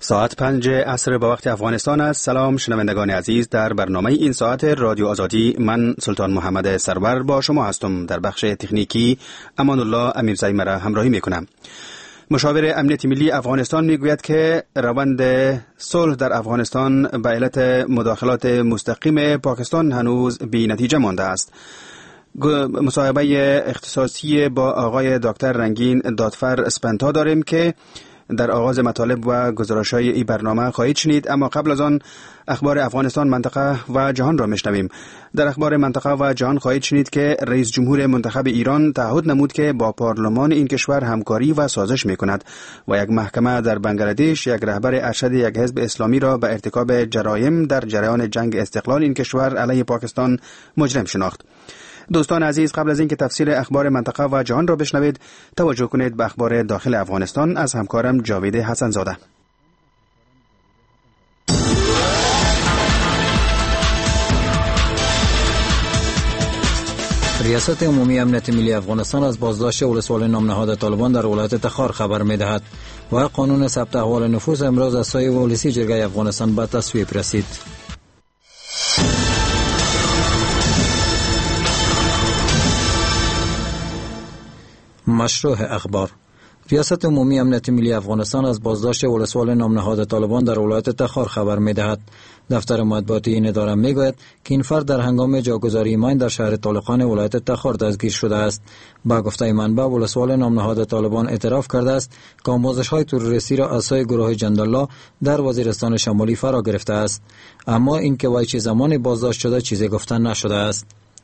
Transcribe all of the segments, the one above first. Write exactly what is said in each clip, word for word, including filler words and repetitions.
ساعت پنج عصر به وقت افغانستان است. سلام شنوندگان عزیز، در برنامه این ساعت رادیو آزادی من سلطان محمد سرور با شما هستم. در بخش تکنیکی امان الله امیرزایی مرا همراهی میکنم. مشاور امنیت ملی افغانستان میگوید که روند صلح در افغانستان به علت مداخلات مستقیم پاکستان هنوز بی نتیجه مانده است. مصاحبه اختصاصی با آقای دکتر رنگین دادفر اسپنتا داریم که در آغاز مطالب و گزارش‌های این برنامه خواهید شنید، اما قبل از آن اخبار افغانستان، منطقه و جهان را میشنویم. در اخبار منطقه و جهان خواهید شنید که رئیس جمهور منتخب ایران تعهد نمود که با پارلمان این کشور همکاری و سازش میکند و یک محکمه در بنگلادش یک رهبر ارشد یک حزب اسلامی را به ارتکاب جرایم در جریان جنگ استقلال این کشور علیه پاکستان مجرم شناخت. دوستان عزیز، قبل از اینکه تفسیر اخبار منطقه و جهان را بشنوید، توجه کنید به اخبار داخل افغانستان از همکارم جاوید حسن زاده. ریاست عمومی امنیت ملی افغانستان از بازداشت ولسوال نام نهاد طالبان در ولایت تخار خبر می‌دهد و قانون ثبت احوال نفوس امروز از سوی ولسی جرگه افغانستان به تصویب رسید. مشروع اخبار: ریاست عمومی امنیت ملی افغانستان از بازداشت ولسوال نام نهاد طالبان در ولایت تخار خبر می‌دهد. دفتر مطبوعاتی این اداره میگوید که این فرد در هنگام جاگذاری ماین در شهر طالقان ولایت تخار دستگیر شده است. با گفته منبع، ولسوال نام نهاد طالبان اعتراف کرده است که آموزش‌های تروریستی را از سوی گروه جندالله در وزیرستان شمالی فرا گرفته است، اما اینکه وای چه زمانی بازداشت شده چیزی گفته نشده است.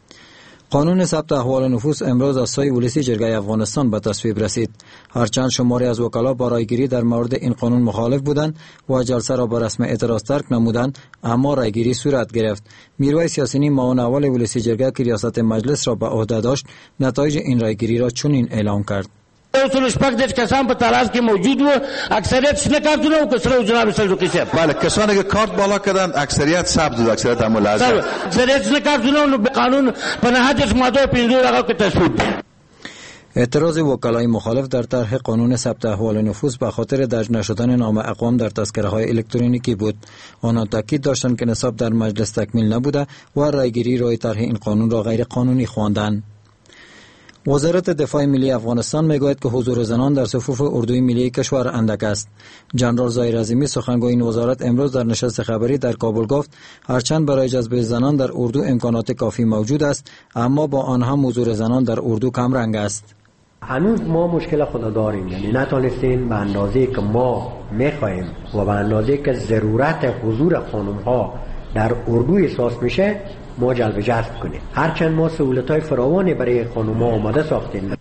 قانون ثبت احوال نفوس امروز از سوی ولسی جرگه افغانستان به تصویب رسید. هرچند شماری از وکلا با رایگیری در مورد این قانون مخالف بودند و جلسه را به رسم اعتراض ترک نمودند، اما رایگیری صورت گرفت. میرویس یاسینی، معاون اول ولسی جرگه که ریاست مجلس را به عهده داشت، نتایج این رایگیری را چنین اعلام کرد: اصول شپږ دېرش کسان په تاراز کې موجود و، اکثریت شنه کارتونه و کسره و جناب صدوقی صاحب. بله، کسانی که کارت بالا کردند اکثریت ثبت بود، اکثریت هم ملازم. اکثریت شنه کارتونه و به قانون په نهادش ماده پنځه هغه کې تصویب دی. اعتراض وکلای مخالف در طرح قانون ثبت احوال نفوس به خاطر درج نشدن نام اقوام در تذکره‌های الکترونیکی بود. آنها تاکید داشتند که نصاب در مجلس تکمیل نبوده و رایگیری روی طرح این قانون را غیر قانونی خواندند. وزارت دفاع ملی افغانستان میگوید که حضور زنان در صفوف اردوی ملی کشور اندک است. جنرال ظاهر عظیمی، سخنگوی این وزارت، امروز در نشست خبری در کابل گفت هرچند برای جذب زنان در اردو امکانات کافی موجود است، اما با آن هم حضور زنان در اردو کم رنگ است. هنوز ما مشکل خود داریم، یعنی نتونستیم به اندازه که ما میخواهیم و به اندازه که ضرورت حضور خانم‌ها در اردو احساس میشه ما جلب جذب کنیم. هرچند ما سهولت‌های فراوانی برای خانم‌ها آماده ساختیم.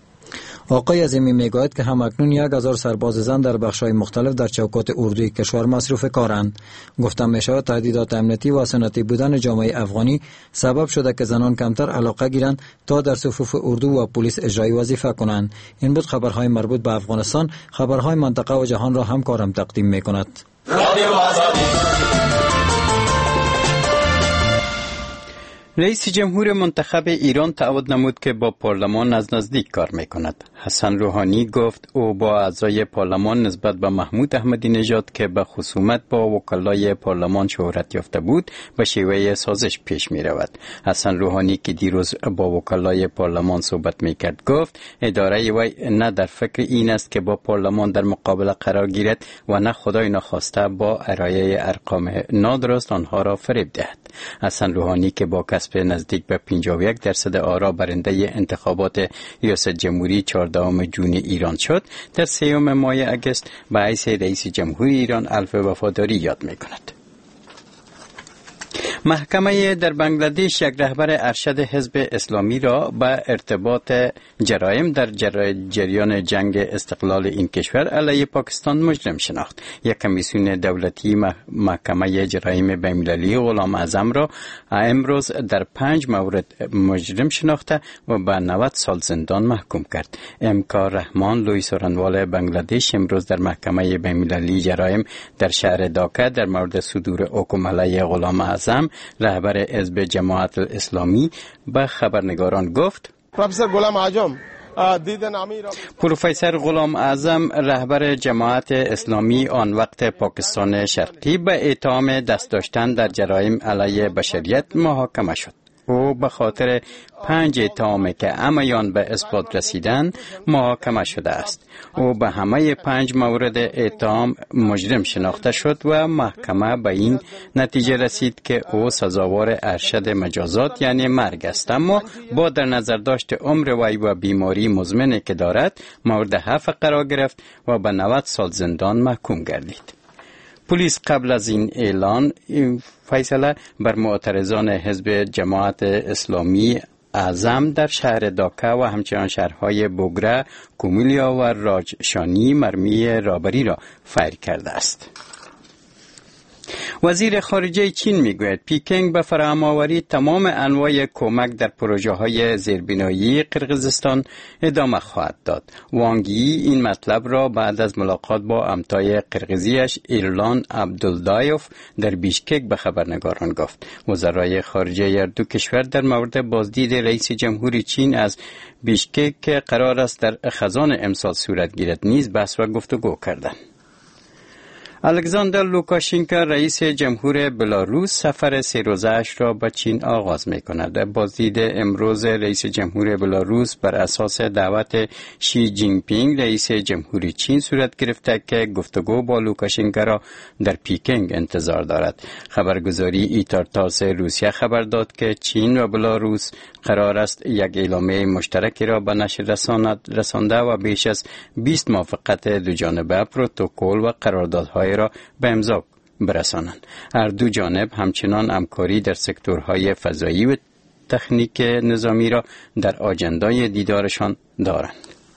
آقای عظیمی میگوید که همکنون یک هزار سرباز زن در بخش‌های مختلف در چوکات اردوی کشور مصروف کارند. گفتم میشود تهدیدات امنیتی و سنتی بودن جامعه افغانی سبب شده که زنان کمتر علاقه گیرند تا در صفوف اردو و پلیس اجرایی وظیفه کنند. این بود خبرهای مربوط به افغانستان. خبرهای منطقه و جهان را همکارم تقدیم میکند. رئیس جمهور منتخب ایران تعهد نمود که با پارلمان از نزدیک کار میکند. حسن روحانی گفت او با اعضای پارلمان نسبت به محمود احمدی نژاد که به خصومت با وکلای پارلمان شهرت یافته بود به شیوه سازش پیش می رود. حسن روحانی که دیروز با وکلای پارلمان صحبت میکرد گفت اداره وی نه در فکر این است که با پارلمان در مقابله قرار گیرد و نه خدای نخواسته با ارائه ارقام نادرست آنها را فریب دهد. حسن روحانی که با کسب نزدیک به پنجاه و یک درصد آرا برنده انتخابات ریاست جمهوری چهاردهم جون ایران شد، در سیوم ماه اگست به حیث رئیس جمهور ایران الف وفاداری یاد می کند. محکمه در بنگلادش یک رهبر ارشد حزب اسلامی را به ارتباط جرایم در جریان جنگ استقلال این کشور علیه پاکستان مجرم شناخت. یک کمیسیون دولتی محکمه جرایم بین‌المللی غلام اعظم را امروز در پنج مورد مجرم شناخته و به نود سال زندان محکوم کرد. امکار رحمان لوی سورنوال بنگلادش امروز در محکمه بین‌المللی جرایم در شهر داکا در مورد صدور حکم علیه غلام اعظم رهبر حزب جماعت الاسلامی به خبرنگاران گفت: پروفسور غلام اعظم پروفسور غلام اعظم رهبر جماعت اسلامی آن وقت پاکستان شرقی به اتهام دست داشتن در جرایم علیه بشریت محاکمه شد. او به خاطر پنج اتهامی که همه‌یان به اثبات رسیدن محاکمه شده است. او به همه پنج مورد اتهام مجرم شناخته شد و محکمه به این نتیجه رسید که او سزاوار ارشد مجازات یعنی مرگ است، اما با در نظر داشت عمر وی و بیماری مزمنی که دارد مورد هفت قرار گرفت و به نود سال زندان محکوم گردید. پلیس قبل از این اعلان این فیصله بر معترضان حزب جماعت اسلامی اعظم در شهر داکه و همچنان شهرهای بوگره، کومیلیا و راجشانی مرمی رابری را فیر کرده است. وزیر خارجه چین میگوید پیکنگ به فراهم‌آوری تمام انواع کمک در پروژه های زیربنایی قرقیزستان ادامه خواهد داد. وانگ یی این مطلب را بعد از ملاقات با همتای قرقیزیش ایرلان عبدالدایوف در بیشکک به خبرنگاران گفت. وزرای خارجه هر دو کشور در مورد بازدید رئیس جمهوری چین از بیشکک که قرار است در خزان امسال صورت گیرد نیز بحث و گفتگو کردند. الکساندر لوکاشنکو رئیس جمهور بلاروس سفر سه روزه‌اش را به چین آغاز می‌کند. بازدید امروز رئیس جمهور بلاروس بر اساس دعوت شی جین پینگ رئیس جمهوری چین صورت گرفته که گفتگو با لوکاشنکو را در پیکنگ انتظار دارد. خبرگزاری ایتارتاس روسیه خبر داد که چین و بلاروس قرار است یک اعلامیه مشترکی را به نشر رسانده و بیش از بیست موافقت دو جانبه، پروتکل و قراردادهای را به امضا برسانند. هر دو جانب همچنان همکاری در سکتورهای فضایی و تکنیک نظامی را در آجندای دیدارشان دارند.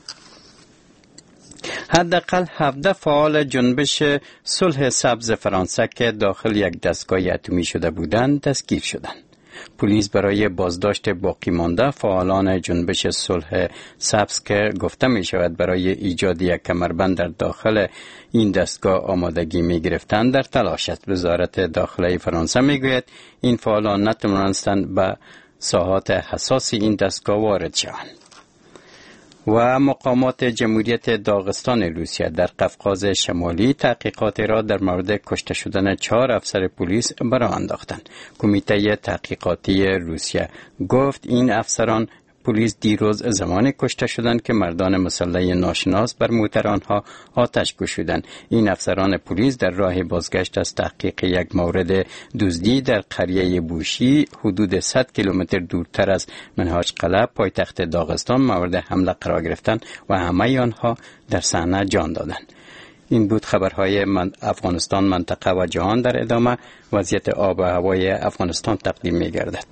حداقل هفده فعال جنبش صلح سبز فرانسه که داخل یک دستگاه اتمی شده بودند دستگیر شدند. پلیس برای بازداشت باقی مانده فعالان جنبش صلح سبز که گفته می شود برای ایجاد یک کمربند در داخل این دستگاه آمادگی می گرفتند در تلاش است. وزارت داخلی فرانسه می گوید این فعالان نتوانستند به ساحات حساس این دستگاه وارد شوند. و مقامات جمهوریت داغستان روسیه در قفقاز شمالی تحقیقات را در مورد کشته شدن چهار افسر پلیس برآ انداختند. کمیته تحقیقاتی روسیه گفت این افسران پلیس دیروز زمان کشته شدند که مردان مسلح ناشناس بر موتر آنها آتش گشودند. این افسران پلیس در راه بازگشت از تحقیق یک مورد دزدی در قریه بوشی حدود صد کیلومتر دورتر از منهاج قلعه پایتخت داغستان مورد حمله قرار گرفتند و همه آنها در صحنه جان دادند. این بود خبرهای من افغانستان، منطقه و جهان. در ادامه وضعیت آب و هوای افغانستان تقدیم می گردد.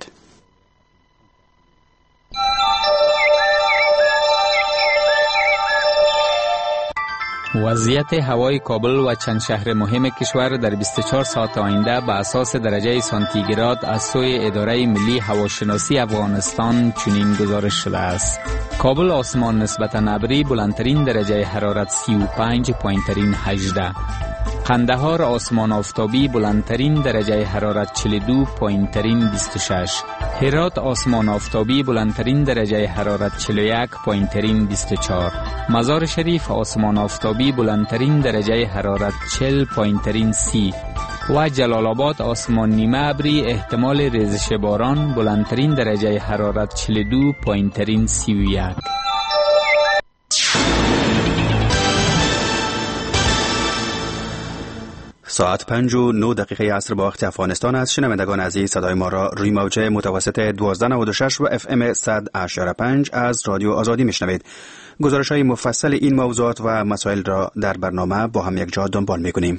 وضعیت هوای کابل و چند شهر مهم کشور در بیست و چهار ساعت آینده به اساس درجه سانتیگراد از سوی اداره ملی هواشناسی افغانستان چنین گزارش شده است. کابل آسمان نسبتاً ابری، بلندترین درجه حرارت سی و پنج، پایینترین هجده. قندهار آسمان آفتابی، بلندترین درجه حرارت چهل و دو، پایینترین بیست و شش. هرات آسمان آفتابی، بلندترین درجه حرارت چهل و یک، پایینترین بیست و چهار. مزار شریف آسمان آفتابی، بلندترین درجه حرارت چهل، پایینترین سی. و جلال آباد آسمان نیمه ابری، احتمال ریزش باران، بلندترین درجه حرارت چهل و دو، پایینترین سی و یک. ساعت پنج و نه دقیقه عصر با وقت افغانستان است. شنوندگان عزیز، صدای ما را روی موج متوسط دوازده نود و شش و اف ام صد و هشت و پنج از رادیو آزادی میشنوید. گزارش های مفصل این موضوعات و مسائل را در برنامه با هم یک جا دنبال میکنیم.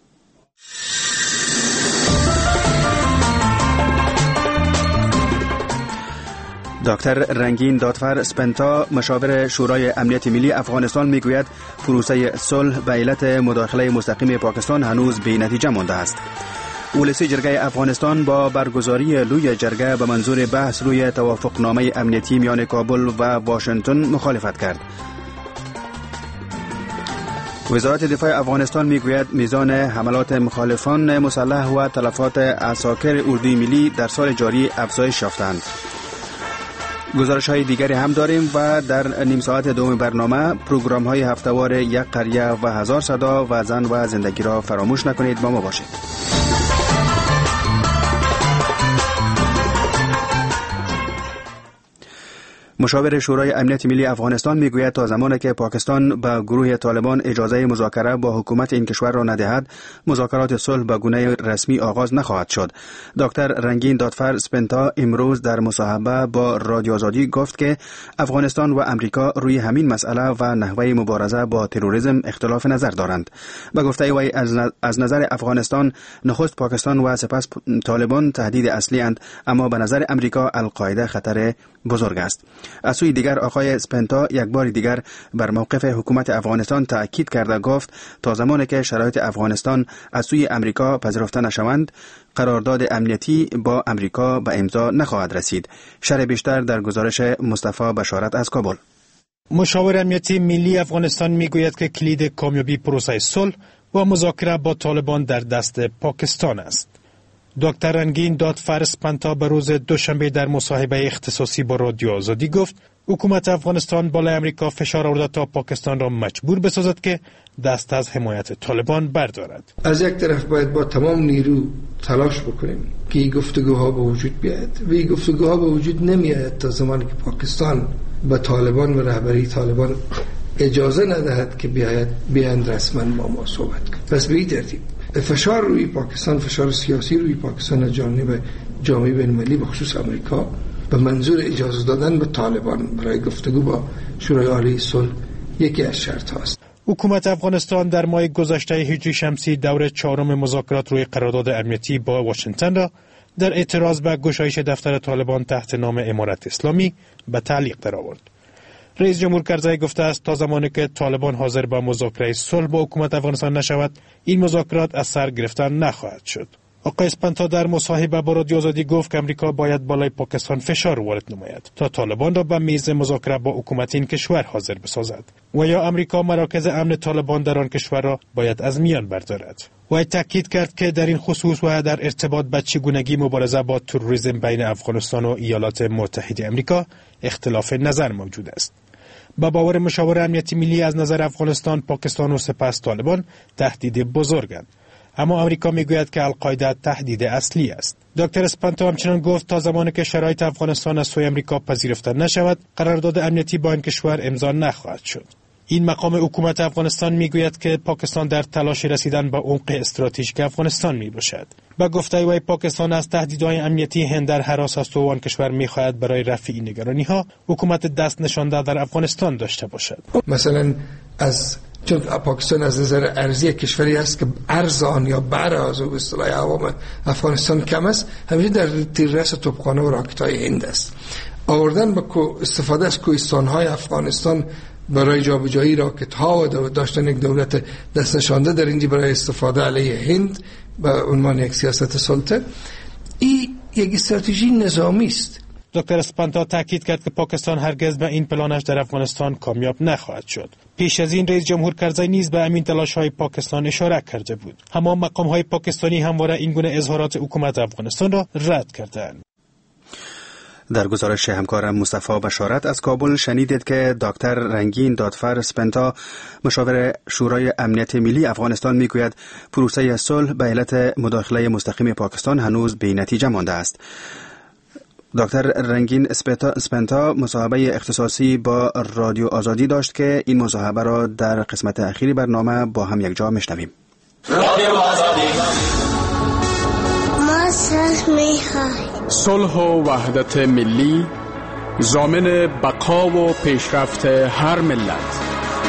دکتر رنگین دادفر اسپنتا، مشاور شورای امنیت ملی افغانستان، میگوید پروسه صلح به علت مداخله مستقیم پاکستان هنوز بی نتیجه مانده است. ولسی جرگه افغانستان با برگزاری لوی جرگه به منظور بحث روی توافقنامه امنیتی میان کابل و واشنگتن مخالفت کرد. وزارت دفاع افغانستان میگوید میزان حملات مخالفان مسلح و تلفات عساکر اردوی ملی در سال جاری افزایش یافتند. گزارش های دیگری هم داریم و در نیم ساعت دوم برنامه پروگرام های هفتهوار یک قریه و هزار صدا و زن و زندگی را فراموش نکنید، با ما باشید. مشاور شورای امنیت ملی افغانستان میگوید تا زمانی که پاکستان به گروه طالبان اجازه مذاکره با حکومت این کشور را ندهد، مذاکرات صلح به گونه رسمی آغاز نخواهد شد. دکتر رنگین دادفر سپنتا امروز در مصاحبه با رادیو آزادی گفت که افغانستان و امریکا روی همین مسئله و نحوه مبارزه با تروریسم اختلاف نظر دارند. به گفته وی از نظر افغانستان نخست پاکستان و سپس طالبان تهدید اصلی اند، اما به نظر امریکا القاعده خطر بزرگ است. از سوی دیگر آقای اسپنتا یک بار دیگر بر موقف حکومت افغانستان تأکید کرده گفت تا زمانی که شرایط افغانستان از سوی امریکا پذیرفته نشوند، قرارداد امنیتی با امریکا به امضا نخواهد رسید. شرح بیشتر در گزارش مصطفی بشارت از کابل. مشاور امنیتی ملی افغانستان میگوید که کلید کامیابی پروسه صلح و مذاکره با طالبان در دست پاکستان است. دکتر رنگین دادفر سپنتا به روز دوشنبه در مصاحبه اختصاصی با رادیو آزادی گفت حکومت افغانستان بالای امریکا فشار آورده تا پاکستان را مجبور بسازد که دست از حمایت طالبان بردارد. از یک طرف باید با تمام نیرو تلاش بکنیم که این گفتگوها به وجود بیاید و این گفتگوها به وجود نمیآید تا زمانی که پاکستان به طالبان و رهبری طالبان اجازه ندهد که بیاید بیاند رسما با ما صحبت کنند. پس به این ترتیب فشار روی پاکستان، فشار سیاسی روی پاکستان از جانب جامعه بین‌المللی به خصوص امریکا به منظور اجازه دادن به طالبان برای گفتگو با شورای عالی صلح یکی از شرط هاست. حکومت افغانستان در ماه گذشته هجری شمسی دور چهارم مذاکرات روی قرارداد امنیتی با واشنگتن را در اعتراض به گشایش دفتر طالبان تحت نام امارت اسلامی به تعلیق درآورد. رئیس جمهور کرزی گفته است تا زمانی که طالبان حاضر به مذاکره صلح با حکومت افغانستان نشود، این مذاکرات از سر گرفتن نخواهد شد. آقای اسپنتا در مصاحبه با رادیو آزادی گفت که امریکا باید بالای پاکستان فشار وارد نماید تا طالبان را به میز مذاکره با حکومت این کشور حاضر بسازد و یا امریکا مراکز امن طالبان در آن کشور را باید از میان بردارد. و تاکید کرد که در این خصوص و در ارتباط با چگونگی مبارزه با تروریسم بین افغانستان و ایالات متحده آمریکا اختلاف نظر موجود است. با باور مشاور امنیتی ملی از نظر افغانستان، پاکستان و سپس طالبان تهدید بزرگند، اما امریکا میگوید که القاعده تهدید اصلی است. دکتر اسپنتا همچنان گفت تا زمانی که شرایط افغانستان از سوی امریکا پذیرفته نشود، قرارداد امنیتی با این کشور امضا نخواهد شد. این مقام حکومت افغانستان میگوید که پاکستان در تلاش رسیدن به عمق استراتژیک افغانستان میباشد. با گفته وی پاکستان از تهدیدهای امنیتی هند در هراس است و آن کشور میخواهد برای رفع این نگرانی‌ها حکومت دست نشانده در افغانستان داشته باشد. مثلا از چون پاکستان از نظر ارضی کشوری است که ارزان یا براز و به اصطلاح عوام افغانستان کم است، همیشه در تیررس توپخانه و راکت‌های هند است. آوردن با استفاده از کوهستان‌های افغانستان برای جابجایی راکت‌ها و داشتن یک دولت دست نشانده در اینجا برای استفاده علیه هند به عنوان یک سیاست سلطه، این یک استراتژی نظامی است. دکتر اسپنتا تاکید کرد که پاکستان هرگز به این پلانش در افغانستان کامیاب نخواهد شد. پیش از این رئیس جمهور کرزی نیز به همین تلاش‌های پاکستان اشاره کرده بود. اما مقام‌های پاکستانی همواره این گونه اظهارات حکومت افغانستان را رد کردند. در گزارش همکارم مصطفی بشارت از کابل شنیدید که دکتر رنگین دادفر سپنتا مشاور شورای امنیت ملی افغانستان میگوید پروسه صلح به علت مداخله مستقیم پاکستان هنوز بی نتیجه مانده است. دکتر رنگین سپنتا مصاحبه اختصاصی با رادیو آزادی داشت که این مصاحبه را در قسمت اخیری برنامه با هم یک جا میشنویم. رادیو آزادی ما صلح میخواهیم. صلح و وحدت ملی ضامن بقا و پیشرفت هر ملت.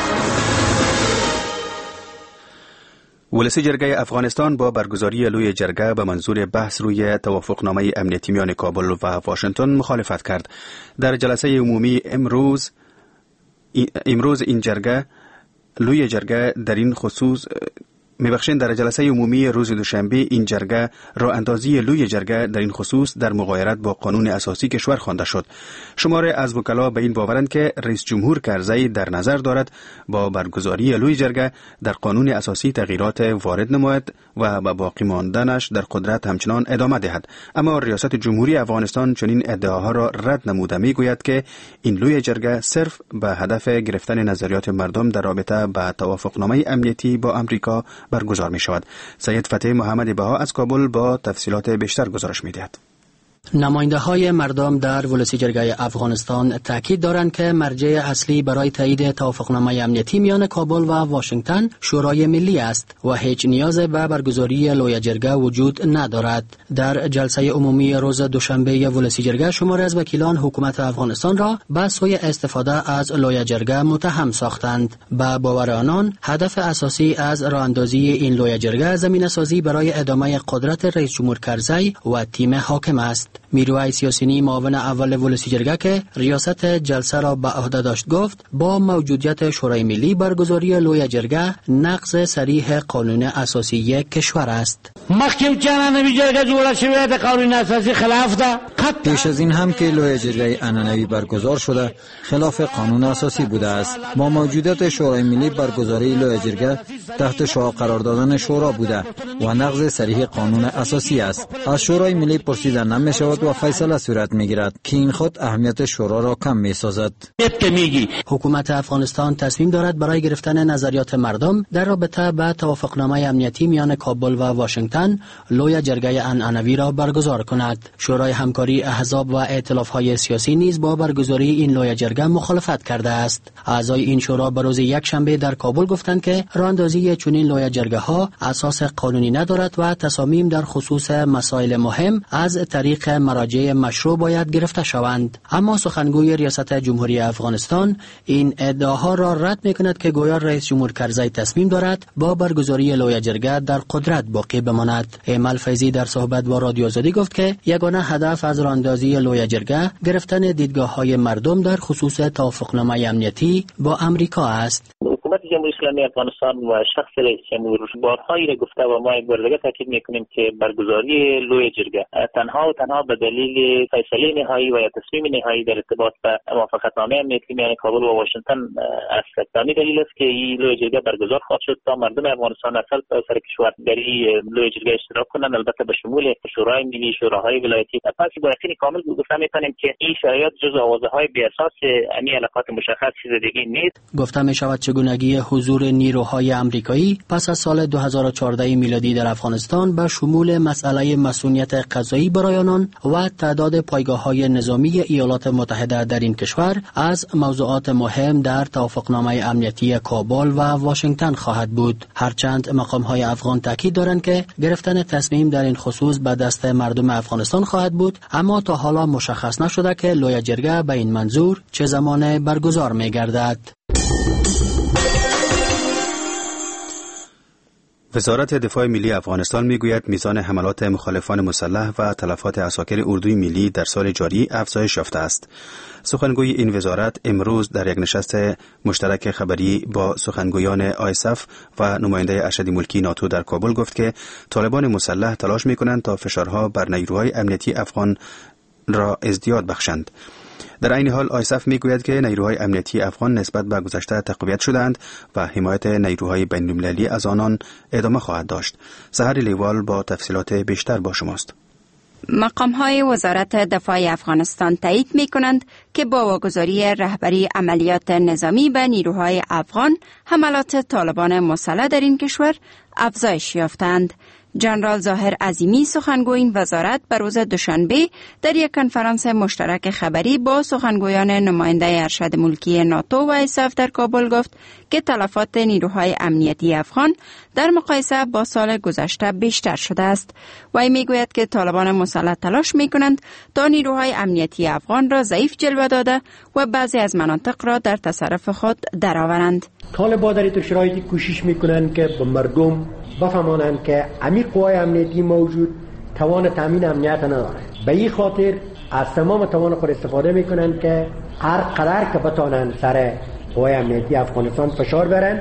ولسی جرگه افغانستان با برگزاری لوی جرگه به منظور بحث روی توافقنامه امنیتی میان کابل و واشنگتن مخالفت کرد. در جلسه عمومی امروز امروز این جرگه لوی جرگه در این خصوص میبخشین در جلسه عمومی روز دوشنبه این جرگه راه اندازی لوی جرگه در این خصوص در مغایرت با قانون اساسی کشور خوانده شد. شماره از وکلا به این باورند که رئیس جمهور کرزی در نظر دارد با برگزاری لوی جرگه در قانون اساسی تغییرات وارد نماید و با باقی ماندنش در قدرت همچنان ادامه دهد. اما ریاست جمهوری افغانستان چنین ادعاها را رد نموده میگوید که این لوی جرگه صرف به هدف گرفتن نظریات مردم در رابطه با توافقنامه امنیتی با امریکا برگزار می شود. سید فتح محمد بها از کابل با تفصیلات بیشتر گزارش می دهد. نماینده های مردم در ولسی جرگه افغانستان تاکید دارند که مرجع اصلی برای تایید توافقنامه امنیتی میان کابل و واشنگتن شورای ملی است و هیچ نیاز به برگزاری لوی جرگه وجود ندارد. در جلسه عمومی روز دوشنبه ولسی جرگه شماری از وکیلان حکومت افغانستان را به سوی استفاده از لوی جرگه متهم ساختند. به باور آنان هدف اساسی از راه اندازی این لوی جرگه زمینه سازی برای ادامه قدرت رئیس جمهور کرزی و تیم حاکم است. میرویس یاسینی معاون اول ولسی جرگه که ریاست جلسه را به عهده داشت گفت با موجودیت شورای ملی برگزاری لوی جرگه نقض صریح قانون اساسی کشور است. مخکې چې عنعنوي جرګه جوړه شوې د قانون اساسي خلاف ده. پیش از این هم که لوی جرگه عنعنوي برگزار شده خلاف قانون اساسی بوده است. با موجودیت شورای ملی برگزاری لوی جرگه تحت شعار قرار دادن شورا بوده و نقض صریح قانون اساسی است. از شورای ملی پرسیده نمی شود و فیصله صورت می گیرد که این خود اهمیت شورا را کم می سازد. حکومت افغانستان تصمیم دارد برای گرفتن نظریات مردم در رابطه با توافقنامه امنیتی میان کابل و واشنگتن لوی جرگه عنعنوی را برگزار کند. شورای همکاری احزاب و ائتلاف‌های سیاسی نیز با برگزاری این لوی جرگه مخالفت کرده است. اعضای این شورا به روز یک شنبه در کابل گفتند که راه‌اندازی چنین لوی جرگه ها اساس قانونی ندارد و تصامیم در خصوص مسائل مهم از طریق مراجع مشروع باید گرفته شوند. اما سخنگوی ریاست جمهوری افغانستان این ادعاها را رد می‌کند که گویا رئیس جمهور کرزی تصمیم دارد با برگزاری لوی جرگه در قدرت باقی بماند. ایمل فیضی در صحبت با رادیو آزادی گفت که یگانه هدف از راه‌اندازی لوی جرگه گرفتن دیدگاه‌های مردم در خصوص توافقنامه امنیتی با امریکا است. حکومت جمهوری اسلامی افغانستان و شخص رئیس جمهور بارهایی را گفته و ما یک بار دیگه تاکید میکنیم که برگزاری لوی جرگه تنها و تنها به دلیل فیصله نهایی و یا تصمیم نهایی در ارتباط به موافقتنامه امنیتی میان کابل و واشنگتن است. همین دلیل است که این لوی جرگه برگزار خواهد شد تا مردم افغانستان از سر کشور در این لوی جرگه اشتراک کنند، البته به شمول شورای ملی، شوراهای ولایتی. پس با یقین کامل گفته میکنیم که این شرایط جز آوازهای بی اساس امی علاقات مشخص چیز دیگه نیست. گفته می شود چگونگی حضور نیروهای آمریکایی پس از سال دو هزار و چهارده میلادی در افغانستان به شمول مسئله مسئولیت قضایی برای آنان و تعداد پایگاه‌های نظامی ایالات متحده در این کشور از موضوعات مهم در توافقنامه امنیتی کابل و واشنگتن خواهد بود. هرچند مقام‌های افغان تاکید دارند که گرفتن تصمیم در این خصوص به دست مردم افغانستان خواهد بود، اما تا حالا مشخص نشده که لوی جرگه به این منظور چه زمان برگزار می‌گردد. وزارت دفاع ملی افغانستان میگوید میزان حملات مخالفان مسلح و تلفات عساکر اردوی ملی در سال جاری افزایش یافته است. سخنگوی این وزارت امروز در یک نشست مشترک خبری با سخنگویان آیسف و نماینده ارشد ملکی ناتو در کابل گفت که طالبان مسلح تلاش میکنند تا فشارها بر نیروهای امنیتی افغان را ازدیاد بخشند. در این حال آیسف میگوید که نیروهای امنیتی افغان نسبت به گذشته تقویت شدند و حمایت نیروهای بین‌المللی از آنان ادامه خواهد داشت. سحر لیوال با تفصیلات بیشتر با شماست. مقام‌های وزارت دفاع افغانستان تایید می‌کنند که با واگذاری رهبری عملیات نظامی به نیروهای افغان، حملات طالبان مسلح در این کشور افزایش یافتند. جنرال ظاهر عظیمی سخنگوی این وزارت به روز دوشنبه در یک کنفرانس مشترک خبری با سخنگویان نماینده ارشد ملکی ناتو و آیسف در کابل گفت که تلفات نیروهای امنیتی افغان در مقایسه با سال گذشته بیشتر شده است. وی میگوید که طالبان مسلح تلاش میکنند تا نیروهای امنیتی افغان را ضعیف جلوه داده و بعضی از مناطق را در تصرف خود درآورند. طالبان در این شرایطی کوشش میکنند که به مردم بفهمانند که امی قوای امنیتی موجود توان تامین امنیت نداره. به این خاطر از تمام توان خود استفاده میکنند که هر قدر که بتانند سر قوای امنیتی افغانستان فشار برند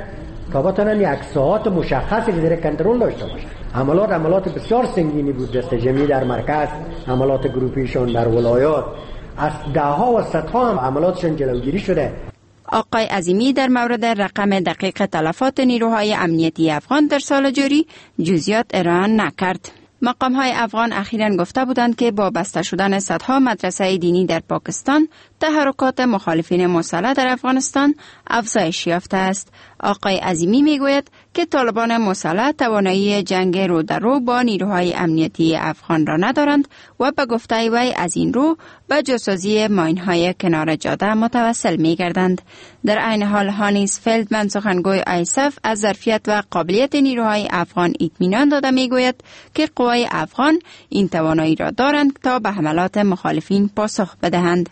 تا بتونن یک ساعت مشخصی که در کنترل داشته باشن. عملات عملات بسیار سنگینی بود. دست جمعی در مرکز، عملات گروپیشون در ولایات، از ده ها و صدها هم عملاتشون جلوگیری شده. آقای عظیمی در مورد رقم دقیق تلفات نیروهای امنیتی افغان در سال جاری جزئیات ارائه نکرد. مقام‌های افغان اخیراً گفته بودند که با بسته شدن صدها مدرسه دینی در پاکستان، تحرکات مخالفین مسلح در افغانستان افزایش یافته است. آقای عظیمی میگوید که طالبان مسلح توانایی جنگ رو در رو با نیروهای امنیتی افغان را ندارند و به گفته وی از این رو به جاسازی ماین‌های کنار جاده متوسل می‌گردند. در عین حال هانیس فلدمن سخنگوی آیسف از ظرفیت و قابلیت نیروهای افغان اطمینان داده میگوید که قوای افغان این توانایی را دارند تا به حملات مخالفین پاسخ بدهند.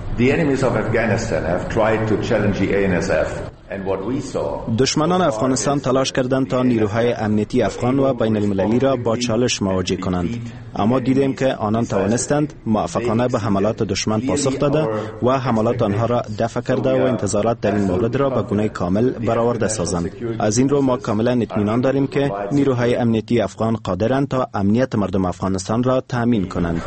دشمنان افغانستان تلاش کردند تا نیروهای امنیتی افغان و بین المللی را با چالش مواجه کنند، اما دیدیم که آنان توانستند موفقانه به حملات دشمن پاسخ داده و حملات آنها را دفع کرده و انتظارات در این مورد را به گونه کامل برآورده سازند. از این رو ما کاملا اطمینان داریم که نیروهای امنیتی افغان قادرند تا امنیت مردم افغانستان را تامین کنند.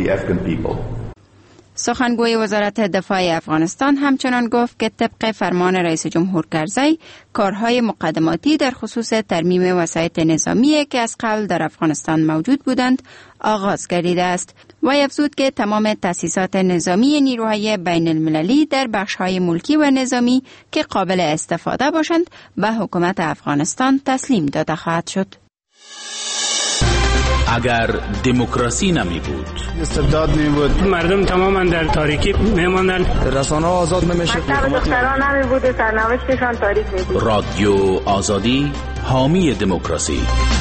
سخنگوی وزارت دفاع افغانستان همچنان گفت که طبق فرمان رئیس جمهور کرزی کارهای مقدماتی در خصوص ترمیم وسایط نظامی که از قبل در افغانستان موجود بودند آغاز گردیده است و افزود که تمام تأسیسات نظامی نیروهای بین المللی در بخش‌های ملکی و نظامی که قابل استفاده باشند به حکومت افغانستان تسلیم داده خواهد شد. اگر دموکراسی نمی بود، استبداد می بود، مردم تماما در تاریکی می ماندن، رسانه آزاد نمی شد، دختران نمی بود، سرنوشتشان تاریک می بود. رادیو آزادی حامی دموکراسی.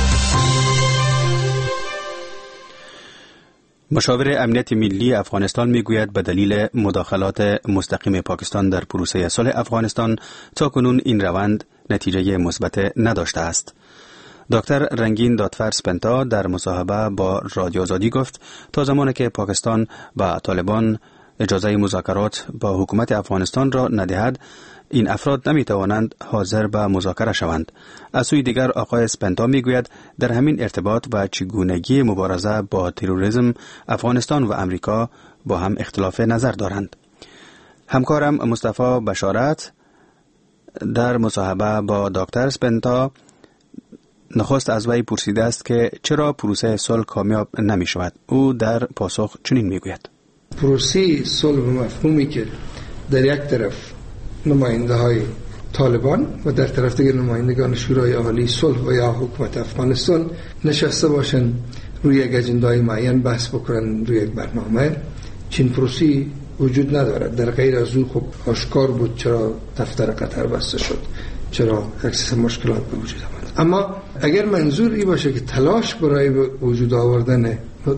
مشاور امنیت ملی افغانستان میگوید به دلیل مداخلات مستقیم پاکستان در پروسه صلح افغانستان تاکنون این روند نتیجه مثبت نداشته است. دکتر رنگین دادفر سپنتا در مصاحبه با رادیو آزادی گفت تا زمانی که پاکستان با طالبان اجازه مذاکرات با حکومت افغانستان را ندهد، این افراد نمی توانند حاضر به مذاکره شوند. از سوی دیگر آقای سپنتا می گوید در همین ارتباط و چگونگی مبارزه با تروریسم افغانستان و امریکا با هم اختلاف نظر دارند. همکارم مصطفی بشارت در مصاحبه با دکتر سپنتا نخست از وی پرسیده است که چرا پروسه صلح کامیاب نمی شود. او در پاسخ چنین می گوید: پروسه صلح به مفهومی که در یک طرف نماینده های طالبان و در طرف دیگر نمایندگان شورای عالی صلح و یا حکومت افغانستان نشسته باشند روی یک اجندای معین بحث بکنن روی یک برنامه، چین پروسه وجود ندارد. در غیر از او خب آشکار بود چرا دفتر قطر بسته شد، چرا اکسس مشکلات به وجود آمد. اما اگر منظور این باشه که تلاش برای وجود آوردن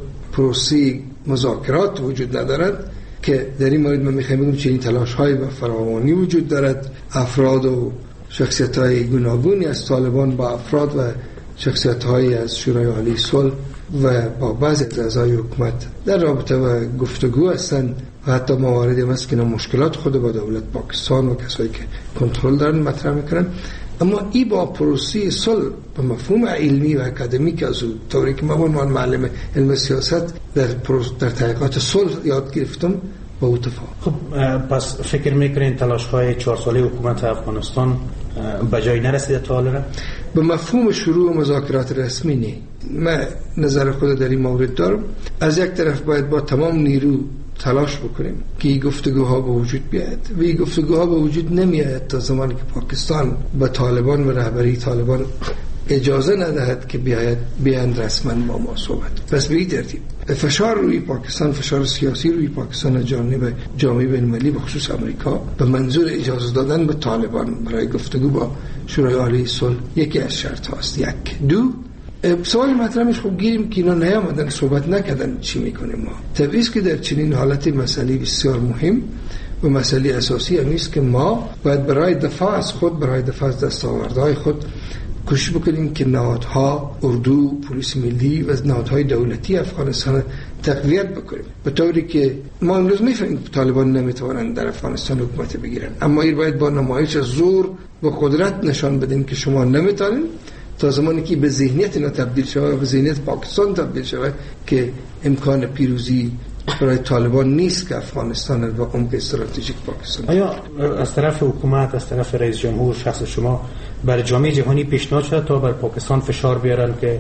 پروسه مذاکرات وجود ندارد، که در این مورد من میخوایم بگم چه این تلاش های به فراوانی وجود دارد. افراد و شخصیت های گوناگونی از طالبان با افراد و شخصیت های از شورای عالی صلح و با بعضی از اعضای حکومت در رابطه و گفتگو هستند و حتی مواردی هست که مشکلات خود با دولت پاکستان و کسایی که کنترل دارن مطرح میکنن. اما ای با پروسه صلح به مفهوم علمی و اکادمیک از او، طوری که من عنوان معلم علم سیاست در در تحقیقات صلح یاد گرفتم، با او تفاوت. خب پس فکر میکنین تلاش های چهار ساله حکومت افغانستان به جای نرسیده تا حالا؟ به مفهوم شروع مذاکرات رسمی نه. من نظر خود در این مورد دارم. از یک طرف باید با تمام نیرو تلاش بکنیم که این گفتگوها به وجود بیاید و این گفتگوها به وجود نمیاد تا زمانی که پاکستان با طالبان و رهبری طالبان اجازه ندهد که بیاید بیاند رسما با ما صحبت. پس به این ترتیب فشار روی پاکستان، فشار سیاسی روی پاکستان از جانب جامعه بین‌المللی به خصوص امریکا به منظور اجازه دادن به طالبان برای گفتگو با شورای عالی صلح یکی از شرط هاست. یک. دو، سوال مطرحش خوب گیریم که اینا نیامدن صحبت نکردن چی میکنیم ما. طبیعی است که در چنین حالت مسئله بسیار مهم و مسئله اساسی همیست که ما باید برای دفاع از خود، برای دفاع از دستاوردهای خود کوشش بکنیم که نهادها، اردو، پلیس ملی و نهادهای دولتی افغانستان تقویت بکنیم، به طوری که ما امروز میفهمیم طالبان نمیتوانند در افغانستان حکومت بگیرن، اما این باید با نمایش زور و قدرت نشان بدیم که شما نمیتونین، تا زمانی که به ذهنیت اینا تبدیل شود و به ذهنیت پاکستان تبدیل شود که امکان پیروزی برای طالبان نیست که افغانستان و عمق استراتژیک پاکستان. آیا از طرف حکومت، از طرف رئیس جمهور، شخص شما بر جامعه جهانی پیشنهاد شده تا بر پاکستان فشار بیارن که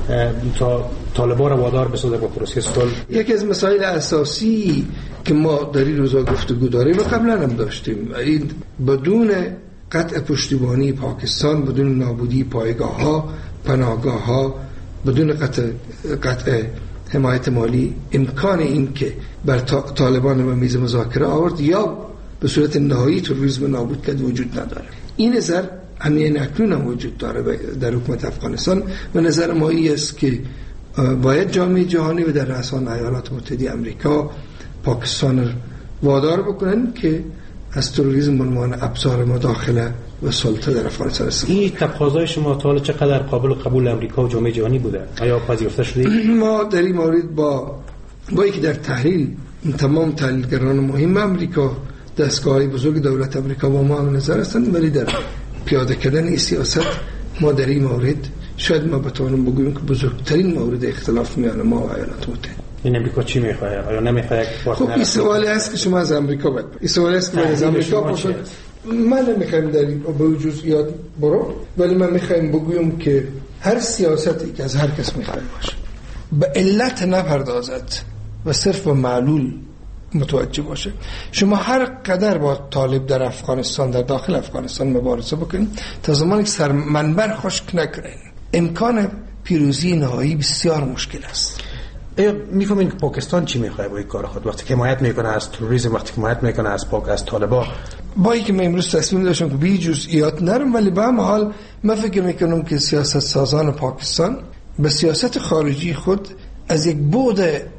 تا طالبان را وادار بسازه با پروسه صلح؟ یکی از مسائل اساسی که ما در این روزا گفتگو داریم و قبلا هم داشتیم، این بدون قطع پشتیبانی پاکستان، بدون نابودی پایگاه ها، پناهگاه ها، بدون قطع قطع حمایت مالی، امکان این که بر طالبان به میز مذاکره آورد یا به صورت نهایی تروریسم نابود کرد وجود نداره. این نظر همین اکنون هم وجود داره در حکومت افغانستان و نظر ما این است که باید جامعه جهانی و در رأسان ایالات متحده آمریکا پاکستان وادار بکنن که از تروریسم به عنوان ابزار مداخله و سلطه در افغانستان استفاده. این تقاضای شما تا حالا چقدر قابل قبول امریکا و جامعه جهانی بوده؟ آیا پذیرفته شده؟ ما در این مورد با با اینکه در تحلیل تمام تحلیلگران مهم امریکا، دستگاه‌های بزرگ دولت امریکا با ما هم نظر هستند، ولی در پیاده کردن این سیاست ما در این مورد شاید ما بتوانیم بگوییم که بزرگترین مورد اختلاف میان ما و ایالات متحده. این امریکا چی میخواد؟ آیا نمیخواد؟ خب این سوالی است که شما از امریکا باید این سوالی است که از امریکا پرسید. من نمیخوایم در این به جزئیات برو، ولی من میخوایم بگویم که هر سیاستی که از هر کس میخواد باشه به علت نپردازد و صرف به معلول متوجه باشه. شما هر قدر با طالب در افغانستان، در داخل افغانستان مبارزه بکنید، تا زمانی که سر منبر خشک نکنید امکان پیروزی نهایی بسیار مشکل است. میفهمین که پاکستان چی میخواد با این کار خود وقتی که حمایت میکنه از تروریسم، وقتی که حمایت میکنه از پاک از طالبان؟ با اینکه من امروز تصمیم داشتم که بی جزئیات نرم، ولی به هر حال من فکر میکنم که سیاست سازان پاکستان به سیاست خارجی خود از یک بعد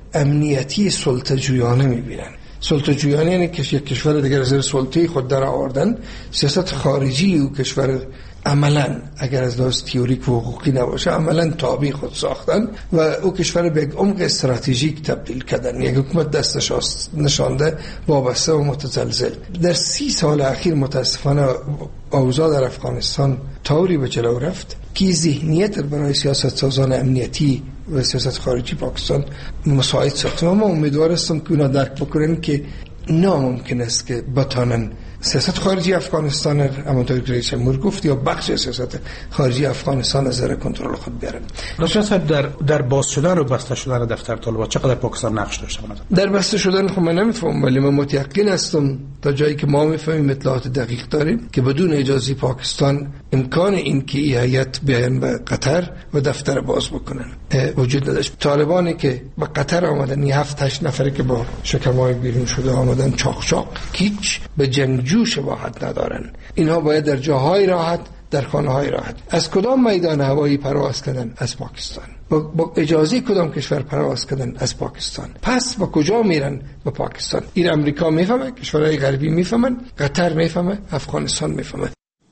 امنیتی سلطه جویانه میبینن. سلطه جویانه یعنی که یک کشور دیگر از سلطه خود در آوردن. سیاست خارجی و کشور عملا اگر از لحاظ تئوریک و حقوقی نباشه عملا تابع خود ساختن و او کشور به عمق استراتژیک تبدیل کردن، یک حکومت دستش نشانده، وابسته و متزلزل. در سی سال اخیر متاسفانه اوضاع در افغانستان طوری به جلو رفت که ذهنیت برای سیاست سازان امنیتی و سیاست خارجی پاکستان مساعد ساخت. ما امیدوار هستم که اونا درک بکنن که ناممکن است که بتانن سیاست خارجی افغانستان همونطور که رئیس جمهور گفت یا بخش سیاست خارجی افغانستان از زیر کنترل خود بیارن. رشاد صاحب در در باز شدن و بسته شدن دفتر طالبان چقدر پاکستان نقش داشته بنظر؟ در بسته شدن خب من نمیفهمم، ولی من متأکد هستم تا جایی که ما میفهمیم اطلاعات دقیق داریم که بدون اجازه پاکستان امکان این که این هیئت بیان به قطر و دفتر باز بکنن وجود نداشت. طالبانی که به قطر آمدن، این هفت هشت نفری که با شکمای بیرون شده آمدن چاق چاق، هیچ به جنگجو شباهت ندارن. اینها باید در جاهای راحت، در خانه‌های راحت. از کدام میدان هوایی پرواز کردن؟ از پاکستان. با, با اجازه کدام کشور پرواز کردن؟ از پاکستان. پس با کجا میرن؟ به پاکستان. این امریکا میفهمه، کشورهای غربی میفهمن، قطر میفهمه، افغانستان میفهمه.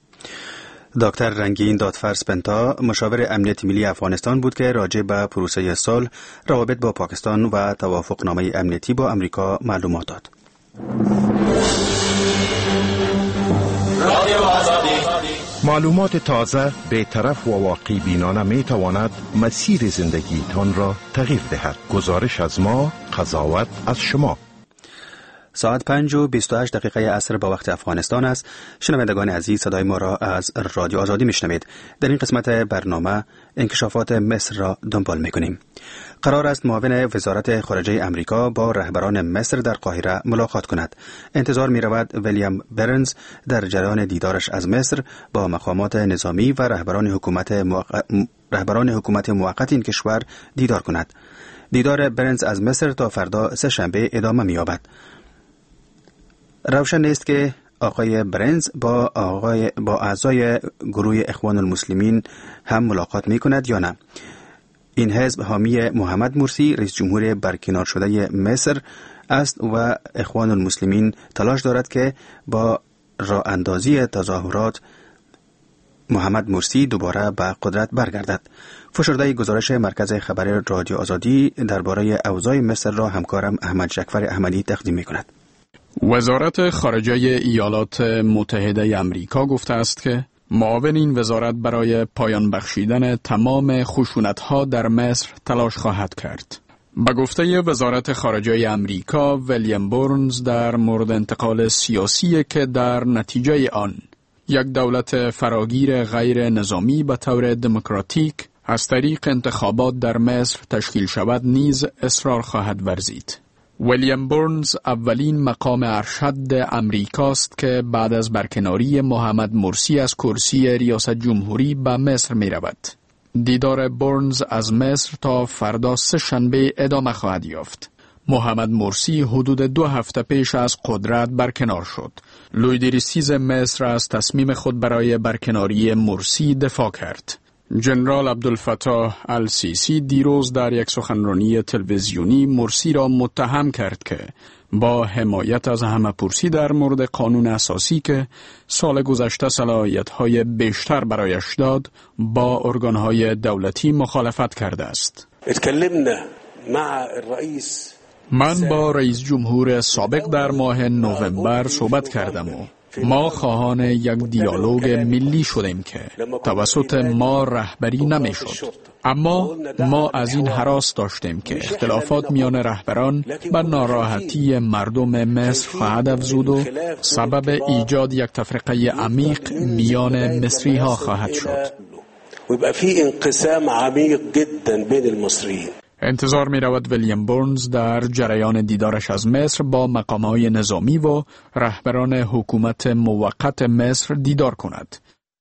دکتر رنگین دادفر سپنتا مشاور امنیت ملی افغانستان بود که راجع به پروسه صلح، روابط با پاکستان و توافقنامه امنیتی با امریکا معلومات داد. معلومات تازه، بی‌طرف و واقعی بینانه می تواند مسیر زندگیتان را تغییر دهد. گزارش از ما، قضاوت از شما. ساعت پنج و بیست و هشت دقیقه عصر با وقت افغانستان است. شنوندگان عزیز، صدای ما را از رادیو آزادی میشنوید. در این قسمت برنامه انکشافات مصر را دنبال میکنیم. قرار است معاون وزارت خارجه امریکا با رهبران مصر در قاهره ملاقات کند. انتظار می رود ویلیام برنز در جریان دیدارش از مصر با مقامات نظامی و رهبران حکومت موقت, رهبران حکومت موقت این کشور دیدار کند. دیدار برنز از مصر تا فردا سه شنبه ادامه می یابد. روشن نیست که آقای برنز با آقای با اعضای گروه اخوان المسلمین هم ملاقات می کند یا نه. این حزب حامی محمد مرسی رئیس جمهور برکنار شده مصر است و اخوان المسلمین تلاش دارد که با راه اندازی تظاهرات محمد مرسی دوباره به قدرت برگردد. فشرده گزارش مرکز خبری رادیو آزادی درباره اوضاع مصر را همکارم احمد جعفر احمدی تقدیم می‌کند. وزارت خارجه ایالات متحده آمریکا گفته است که معاون این وزارت برای پایان بخشیدن تمام خشونت‌ها در مصر تلاش خواهد کرد. به گفته وزارت خارجه آمریکا، ویلیام بورنز در مورد انتقال سیاسی که در نتیجه آن یک دولت فراگیر غیر نظامی به طور دموکراتیک از طریق انتخابات در مصر تشکیل شود نیز اصرار خواهد ورزید. ویلیام بورنز اولین مقام ارشد امریکاست که بعد از برکناری محمد مرسی از کرسی ریاست جمهوری به مصر می رود. دیدار بورنز از مصر تا فردا سه شنبه ادامه خواهد یافت. محمد مرسی حدود دو هفته پیش از قدرت برکنار شد. لویدریسیز مصر از تصمیم خود برای برکناری مرسی دفاع کرد. جنرال عبدالفتاح السیسی دیروز در یک سخنرانی تلویزیونی مرسی را متهم کرد که با حمایت از همه‌پرسی در مورد قانون اساسی که سال گذشته صلاحیت‌های بیشتر برایش داد با ارگان‌های دولتی مخالفت کرده است. من با رئیس جمهور سابق در ماه نوامبر صحبت کردم و ما خواهان یک دیالوگ ملی شدیم که توسط ما رهبری نمیشد. اما ما از این هراس داشتیم که اختلافات میان رهبران به ناراحتی مردم مصر خواهد افزود و سبب ایجاد یک تفرقه عمیق میان مصری ها خواهد شد. انتظار می رود ویلیام بورنز در جریان دیدارش از مصر با مقام‌های نظامی و رهبران حکومت موقت مصر دیدار کند.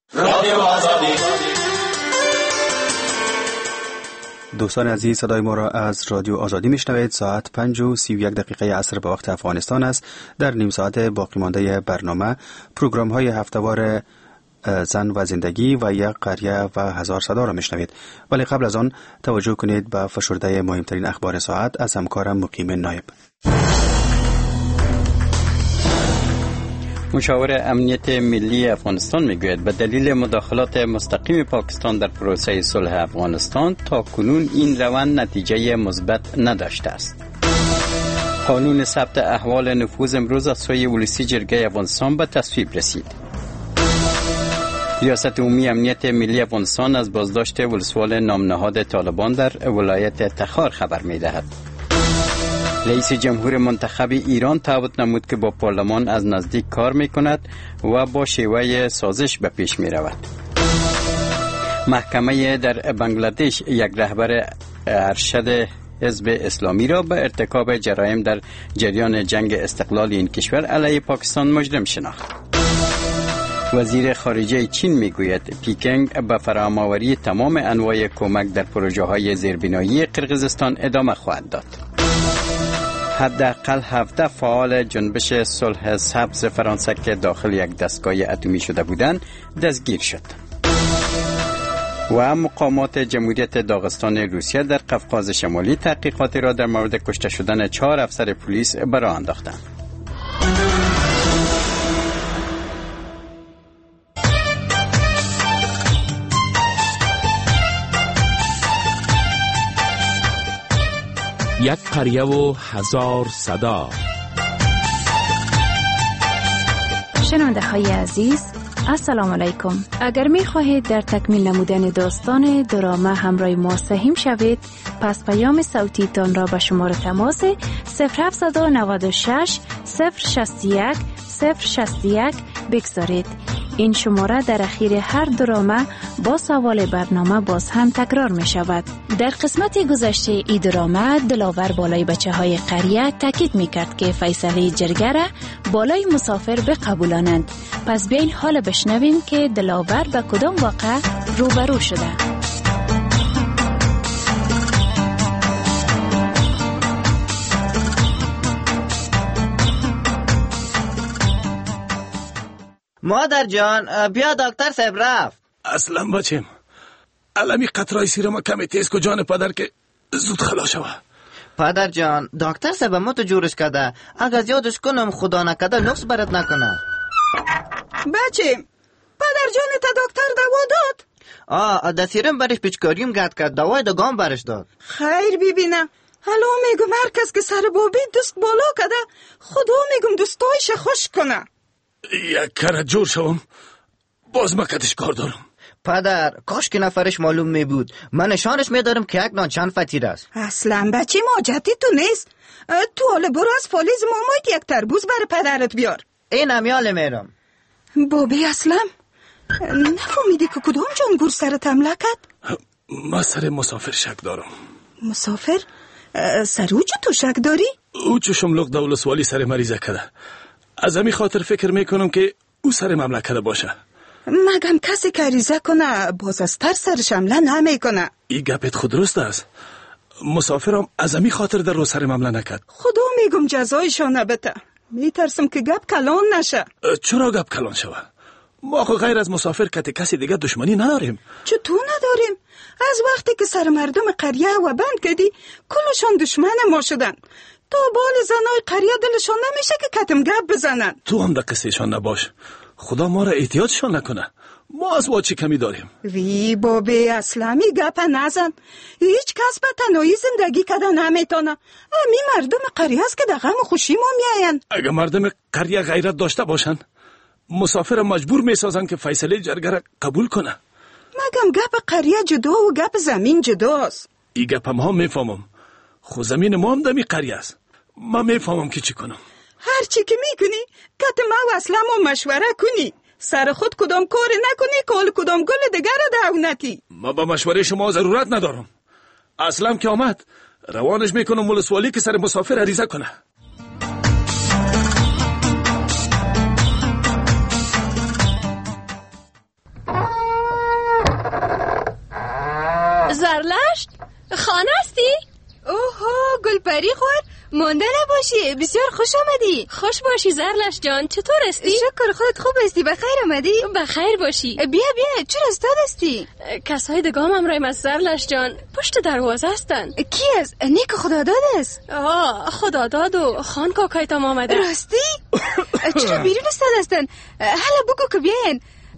دوستان عزیز، صدای ما را از رادیو آزادی میشنوید. ساعت پنج و سی و یک دقیقه عصر به وقت افغانستان است. در نیم ساعت باقی مانده برنامه پروگرام های هفته‌وار زن و زندگی و یک قریه و هزار صدا را میشنوید. ولی قبل از آن توجه کنید به فشرده مهمترین اخبار ساعت از همکارم مقیم نایب. مشاور امنیت ملی افغانستان میگوید به دلیل مداخلات مستقیم پاکستان در پروسه صلح افغانستان تا کنون این روند نتیجه مثبت نداشته است. قانون ثبت احوال نفوذ امروز از سوی ولسی جرگه افغانستان به تصویب رسید. ریاست عمومی امنیت ملی افغانستان از بازداشت ولسوال نامنهاد طالبان در ولایت تخار خبر می‌دهد. رئیس جمهور منتخب ایران تعهد نمود که با پارلمان از نزدیک کار می‌کند و با شیوه سازش به پیش می‌رود. محکمه در بنگلادش یک رهبر ارشد حزب اسلامی را به ارتکاب جرایم در جریان جنگ استقلال این کشور علیه پاکستان مجرم شناخت. وزیر خارجه چین میگوید پیکنگ به فراهم‌آوری تمام انواع کمک در پروژه‌های زیربنایی قرقیزستان ادامه خواهد داد. حداقل هفده فعال جنبش صلح سبز فرانسه که داخل یک دستگاه اتمی شده بودند دستگیر شد. و مقامات جمهوریت داغستان روسیه در قفقاز شمالی تحقیقاتی را در مورد کشته شدن چهار افسر پلیس برآ انداختند. یک قریه و هزار صدا. شنونده های عزیز، السلام علیکم. اگر می خواهید در تکمیل نمودن داستان دراما همراه ما سهیم شوید، پس پیام صوتی تان را به شماره تماس صفر هفت نه شش صفر شش یک صفر شش یک بگذارید. این شماره در اخیر هر دراما با سوال برنامه باز هم تکرار می شود. در قسمت گذشته ای دراما دلاور بالای بچه های قریه تاکید می کرد که فیصله جرگه را بالای مسافر بقبولانند. پس بیاین حال بشنویم که دلاور به کدام واقع روبرو شده. مادر جان، بیا دکتر صاحب رفت. اصلا بچم علمی قطرهای سیرم کمی تیز کو جان پدر که زود خلا شوه. پدر جان، دکتر صاحب ما تو جورش کده، اگر زیادش کنم خدا نکده نقص برات نکنه. بچه پدر جان تا دکتر دوا داد؟ آه دستیرم برش پیچکاریم گرد کرد، دوای دگام برش داد. خیر ببینم. حالا میگم هر کس که سر بابی دست بالا کده خدا میگم دستایش خوش کنه. یک کار جور شوم باز مکتش کار دارم. پدر کاش که نفرش معلوم می بود. من نشانش میدارم که یک نان چند فطیر است. اصلا بچه ماجتی تو نیست. تو حالا برو از فالیز مامایت یک تربوز برای پدرت بیار. این همیال میرم. بابی اصلا نفهمیدی که کدام جانگور سرت حمله کرد؟ من سر مسافر شک دارم. مسافر؟ سر او چه تو شک داری؟ او چه شملق دولسوالی سر مریضه کده. از همین خاطر فکر میکنم که او سر مملکت باشه. مگم کسی که عریضه کنه باز از تر سرش حمله نمیکنه. این گپت خود درست است. مسافرم از همین خاطر در رو سر حمله نکرد. خدا میگم جزایشان بده. میترسم که گپ کلان نشه. چرا گپ کلان شوه؟ ما خو غیر از مسافر کتی کسی دیگه دشمنی نداریم. چطور نداریم؟ از وقتی که سر مردم قریه و بند کردی کلشان دشمن ما شدن. تا بال زنای قریه دلشان نمیشه که کتم گپ بزنن. تو هم در قصهشان نباش. خدا ما را احتیاطشان نکنه. ما از واچی کمی داریم. وی بابی اسلامی گپ نزن. هیچ کس به تنهایی زندگی کده نمیتونه. امی مردم قریه است که در غم و خوشی ما میاین. اگه مردم قریه غیرت داشته باشن مسافر مجبور میسازن که فیصله جرگه را قبول کنه. مگم گپ قریه جدا و گپ زمین جداست. ای گپ هم هم میفهمم. خو زمین ما هم دمی قریه است. من میفهمم که چی کنم. هر چی که میکنی کت ما و اسلام و مشوره کنی. سر خود کدام کار نکنی کال کدام گل دیگر را دعونتی. ما با مشوره شما ضرورت ندارم. اسلام که آمد روانش میکنم ولسوالی که سر مسافر عریضه کنه. زرلشت خانه استی؟ اوهو گلپری خور مانده نباشی. بسیار خوش آمدی. خوش باشی زرلشت جان. چطور استی؟ شکر خودت خوب استی؟ بخیر آمدی؟ بخیر باشی. بیا بیا چرا استاد استی؟ کسای دگام همراهیم از زرلشت جان پشت دروازه هستن. کی است؟ نیک خداداد است؟ آه خداداد و خان کاکای تام آمده. راستی؟ چرا بیرون استاد هستن؟ حالا بگو که بیاین.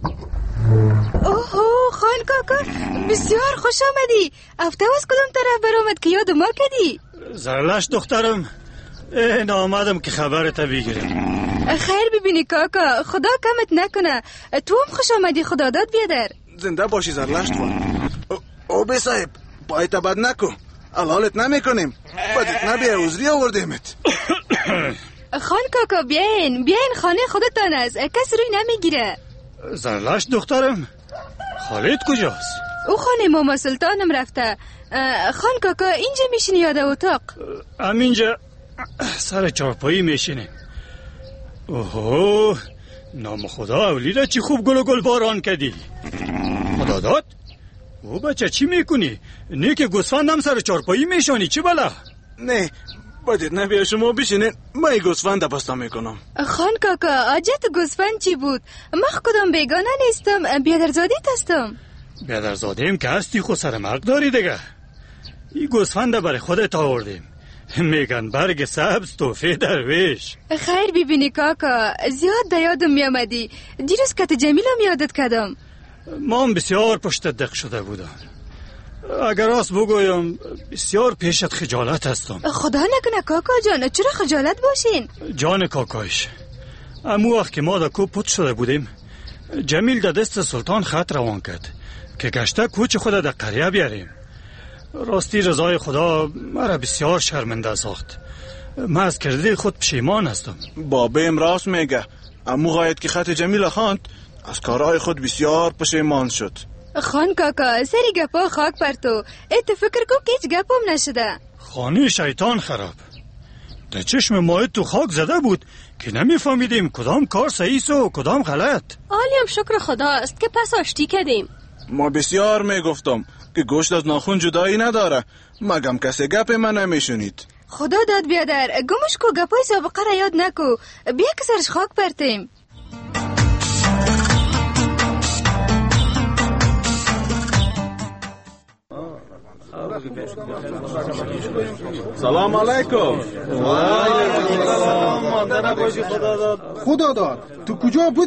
اوهو خان کاکا بسیار خوش آمدی. افته از کدام طرف برآمد که یاد ما کردی؟ زرلشت دخترم این آمدم که خبرت بگیرم. خیر ببینی کاکا خدا کمت نکنه. تو هم خوش آمدی. خدا داد بیادر. زنده باشی زرلشت خان. او بی صاحب پایت بد نکو. الحالت نمی کنیم. بدت نبیه عذری آوردیمت. خان کاکا بیاین بیاین خانه خودتان است. کس روی نمیگیره. زرلشت دخترم خالد کجاست؟ او خانه ماما سلطانم رفته. خان کاکا اینجا میشینی یا در اتاق؟ همینجا سر چارپایی میشینیم. اوهو نام خدا اولی را چی خوب گل و گل باران کردی. خدا داد او بچه چی میکنی؟ نه که گوسفندم سر چارپایی میشانی چی بلا؟ نه باید نبیه شما بشینین. من ای گوسفند پستا میکنم. خان کاکا آجت گوسفند چی بود؟ من کدام بیگانه نیستم. بیادرزادیت هستم. بیادرزادیم که هستی خود سر مرگ داری دیگه. ای گوسفند برای خودت آوردیم. میگن برگ سبز توفه درویش. خیر ببینی کاکا زیاد در یادم میامدی. دیروز کت جمیلم یادت کردم. من بسیار پشت دق شده بودم. اگر راست بگویم بسیار پیشت خجالت هستم. خدا نکنه کاکا جان چرا خجالت باشین؟ جان کاکایش امو وقت که ما در کوب پت شده بودیم جمیل در دست سلطان خط روان کرد که گشته کوچ خود در قریه بیاریم. راستی رضای خدا مرا بسیار شرمنده ساخت. من از کرده خود پشیمان هستم. بابیم راست میگه. امو غایت که خط جمیل خواند از کارهای خود بسیار پشیمان شد. خان کاکا سری گپا خاک پر تو. ات فکر کن که هیچ گپم نشده. خانه شیطان خراب. در چشم مایت تو خاک زده بود که نمیفهمیدیم کدام کار صحیح و کدام غلط. عالیم شکر خدا است که پس آشتی کردیم. ما بسیار میگفتم که گوشت از ناخون جدایی نداره. مگم کسی گپ من نمیشونید. خدا داد بیادر گمش کو گپای سابقه را یاد نکو. بیا که سرش خاک پرتیم. سلام علیکم. خدا داد تو کجا بودی؟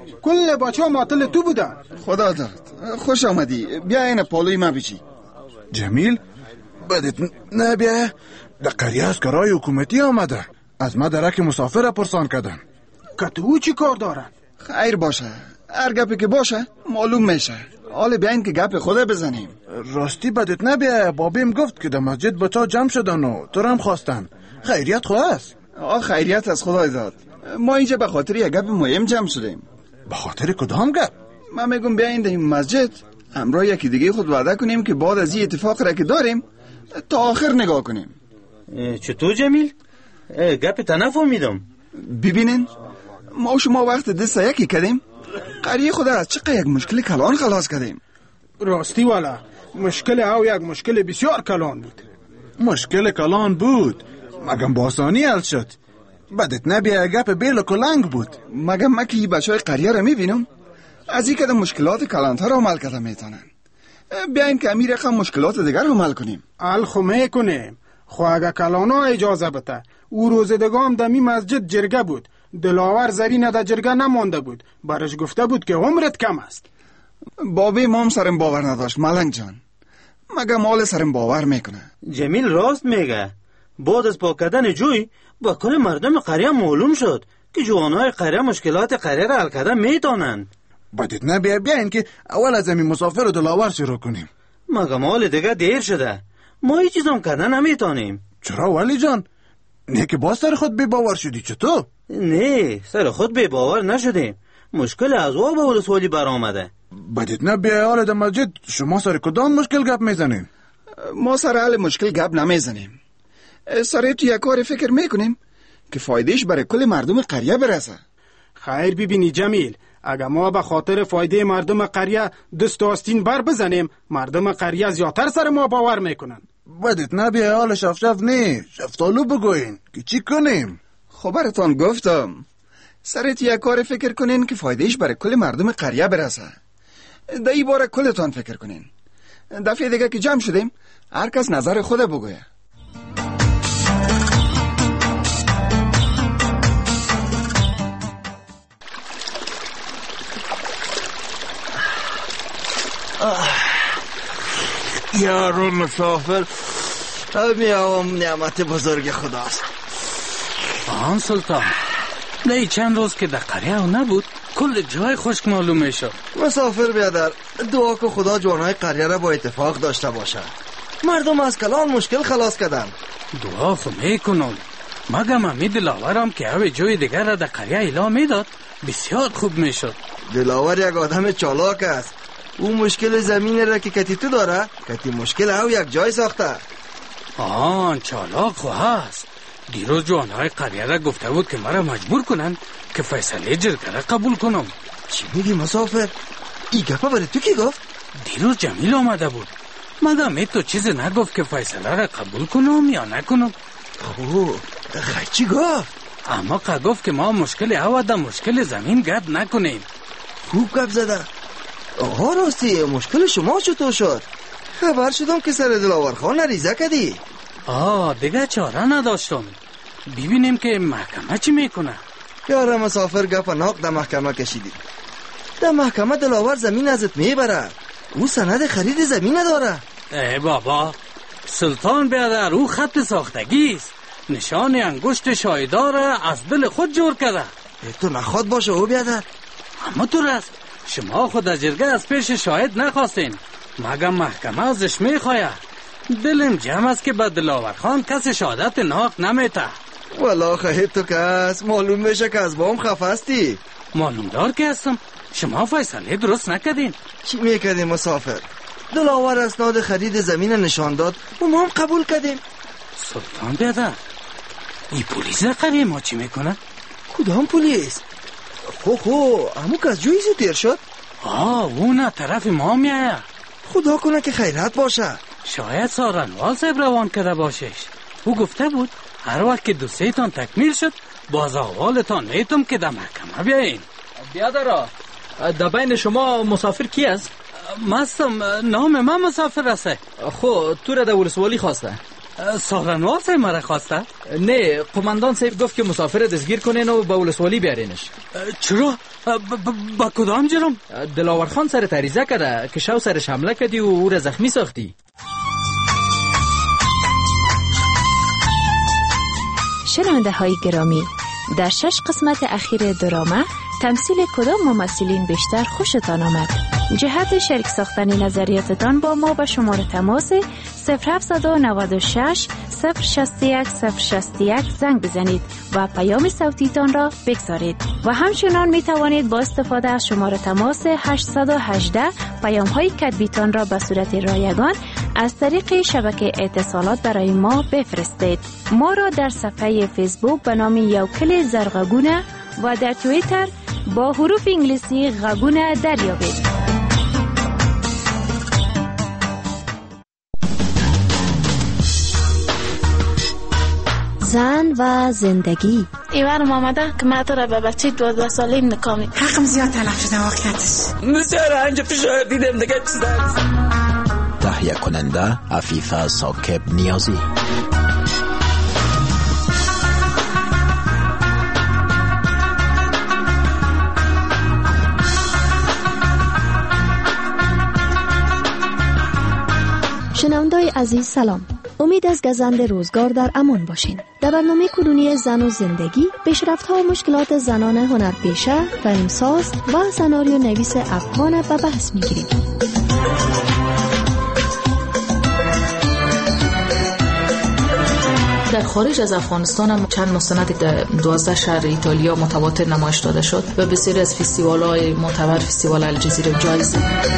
کل بچه ها معطل تو بودن. خدا داد. خوش آمدی. بیا این پالوی ما بیچی. جمیل بدت نه بیا. در قریه از کرای حکومتی آمده. از ما درک مسافر پرسان کردن. که تو چی کار دارن؟ خیر باشه. هر گپی که باشه معلوم میشه. حالا بیاین که گپ خود بزنیم. راستی بدت نه بیا. بابیم گفت که در مسجد بچه جمع شدن و تو هم خواستن. خیریت خواه است. آه خیریت از خدای داد. ما اینجا به خاطر یک گپ مهم جمع شدیم. به خاطر کدام گپ؟ من میگم بیاین در این مسجد همراه یکی دیگه خود وعده کنیم که بعد از این اتفاق را که داریم تا آخر نگاه کنیم. چطور جمیل؟ گپ نفهمیدم. ببینین ما شما وقت دست یکی کردیم قریه خود از چقدر یک مشکل کلان خلاص کردیم. راستی والا مشکل او یک مشکل بسیار کلان بود. مشکل کلان بود مگم باسانی حل شد. بدت نبیه گپ بیل و کلنگ بود. مگم ما که بچه های قریه را میبینم از این که مشکلات کلانتر را حل کرده میتونن. بیاین که امیر رقم مشکلات دیگر را حل کنیم. حل خو میکنیم. خو اگه کلانا اجازه بده. او روز دگام دمی مسجد جرگه بود. دلاور زرین در جرگه نمانده بود. برش گفته بود که عمرت کم است. بابی مام سرم باور نداشت ملنگ جان. مگه مال سرم باور میکنه. جمیل راست میگه. بعد از پاک کردن جوی با کل مردم قریه معلوم شد که جوانای قریه مشکلات قریه را حل کردن میتونن. بدید نبیه بیاین که اول از این مسافر و دلاور شروع کنیم. مگه مال دیگه دیر شده. ما هیچ چیز هم کردن نمیتونیم. چرا ولی جان؟ نه که باز سر خود بی باور شدی چطور؟ نه سر خود بی باور نشدیم. مشکل از آب و ولسوالی برآمده. بدید نبیه حال در مسجد شما سر کدام مشکل گپ میزنیم؟ ما سر حال مشکل گپ نمیزنیم. سر تو یک کار فکر میکنیم که فایدهش برای کل مردم قریه برسه. خیر ببینی جمیل، اگر ما به خاطر فایده مردم قریه دست آستین بر بزنیم مردم قریه زیادتر سر ما باور میکنن. بدید نبیه حال شف شف نه شفتالو بگوین که چی کنیم؟ خبرتان گفتم سرت یک کار فکر کنین که فایدهش برای کل مردم قریه برسه. در این باره کلتان فکر کنین. دفعه دیگه که جمع شدیم هر کس نظر خود بگویه. یارو مسافر میام نعمت بزرگ خداست. آن سلطان نه چند روز که در قریه او نبود کل جای خشک معلوم میشد. مسافر بیادر دعا که خدا جوانهای قریه را با اتفاق داشته باشه. مردم از کلان مشکل خلاص کردن. دعا خو میکنم مگم امی دلاورم که او جای دیگر را در قریه اعلام میداد بسیار خوب میشد. دلاور یک آدم چالاک است. او مشکل زمین را که کتی تو داره کتی مشکل او یک جای ساخته. آن چالاک خو هست. دیروز جوانهای قریه را گفته بود که مرا مجبور کنن که فیصله جرگه را قبول کنم. چی میگی مسافر؟ ای گپا برای تو کی گفت؟ دیروز جمیل آمده بود. مگم ای تو چیز نگفت که فیصله را قبول کنم یا نکنم؟ خب خیلی چی گفت؟ اما که گفت که ما مشکل او در مشکل زمین گپ نکنیم. خوب گپ زده. آها راستی مشکل شما چطور شد؟ خبر شدم که سر دلاور خان ریزه کردی. آه دیگه چاره نداشتم. ببینیم که محکمه چی میکنه. یاره مسافر گپ ناق در محکمه کشیدی. در محکمه دلاور زمین ازت میبره. او سند خرید زمین داره. ای بابا سلطان بیادر او خط ساختگی است. نشان انگشت شایدار از دل خود جور کرده. تو نخواد باشه او بیادر. اما تو راست شما خود از جرگه از پیش شاهد نخواستین مگم محکمه ازش میخواید. دلم جمع است که به دلاور خان کسی شهادت ناق نمیته. والا خواهد تو کس معلوم میشه که از بام خفستی. معلوم دار که هستم. شما فیصله درست نکردین. چی میکردیم مسافر؟ دلاور اسناد خرید زمین نشان داد و ما هم قبول کردیم. سلطان بیادر این پولیس قریه ما چی میکنه؟ کدام پولیس؟ خو خو همون که از جویزی تیر شد؟ آه اون طرف ما میایه. خدا کنه که خیرت باشه. شاید سارنوال صاحب روان کرده باشش. او گفته بود هر وقت که دوسته تان تکمیل شد باز احوالتان میتم که در محکمه بیاین. بیادرا در بین شما مسافر کی است؟ مستم نام من مسافر است. خو تو را در ولسوالی خواسته. سالنوار صاحب مرا خواسته؟ نه، قماندان صاحب گفت که مسافر دستگیر کنین و به ولسوالی بیارینش. چرا؟ با کدام جرم؟ دلاور خان سر تریزه کرده که شو سرش حمله کردی و او را زخمی ساختی. شنونده های گرامی، در شش قسمت اخیر دراما تمثیل کدام ممثلین بیشتر خوشتان آمد؟ جهت شریک ساختن نظریاتتان با ما به شماره تماس صفر هفت نه شش صفر شش یک صفر شش یک زنگ بزنید و پیام صوتیتان را بگذارید و همچنان می توانید با استفاده از شماره تماس هشت یک هشت پیام های کتبیتان را به صورت رایگان از طریق شبکه اتصالات برای ما بفرستید. ما را در صفحه فیسبوک به نام یوکل زرغگونه و در توییتر با حروف انگلیسی غگونه دریابید. زن و زندگی. ایوانم آمده که من تو را به بچه دوازده ساله نکامی. حقم زیاد تلف شده واقعیتش. بسیار انجا تو شاید دیدم دیگه چیز هست. تهیه کننده عفیفه ساکب نیازی. شنونده‌های عزیز سلام. امید از گزند روزگار در امان باشین. در برنامه کنونی زن و زندگی پیشرفت‌ها و مشکلات زنان هنرپیشه، فیلمساز و سناریو نویس افغان به بحث می‌گیریم. در خارج از افغانستان هم چند مستند در دوازده شهر ایتالیا متواتر نمایش داده شد و بسیاری از فستیوال‌های معتبر، فستیوال الجزیره جایزه.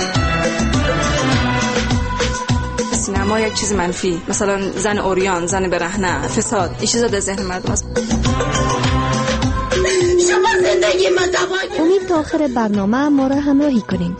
سینما یک چیز منفی، مثلا زن اوریان، زن برهنه، فساد، این چیزا در ذهن مردم است. شما زندگی من دوای. امید تا آخر برنامه ما را همراهی کنین.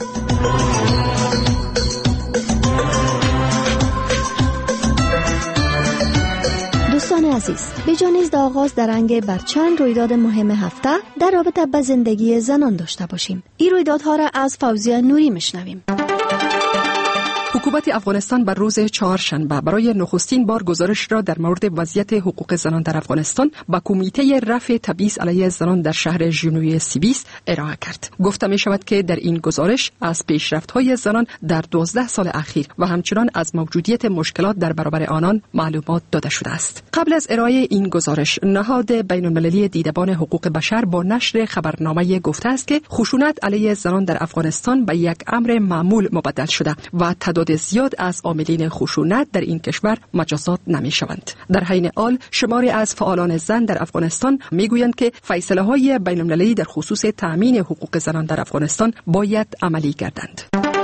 دوستان عزیز، بجانیز در آغاز درنگ بر چند رویداد مهم هفته در رابطه با زندگی زنان داشته باشیم. این رویدادها را از فوزیه نوری میشنویم. حکومت افغانستان بر روز چهارشنبه برای نخستین بار گزارش را در مورد وضعیت حقوق زنان در افغانستان با کمیته رفع تبعیض علیه زنان در شهر ژنوی سیبیس ارائه کرد. گفته می شود که در این گزارش از پیشرفت‌های زنان در دوازده سال اخیر و همچنان از موجودیت مشکلات در برابر آنان معلومات داده شده است. قبل از ارائه این گزارش، نهاد بین‌المللی دیدبان حقوق بشر با نشر خبرنامه گفته است که خشونت علیه زنان در افغانستان به یک امر معمول مبدل شده و تعداد زیاد از عاملین خشونت در این کشور مجازات نمی شوند. در حین حال شماری از فعالان زن در افغانستان می گویند که فیصله های بین المللی در خصوص تأمین حقوق زنان در افغانستان باید عملی گردند.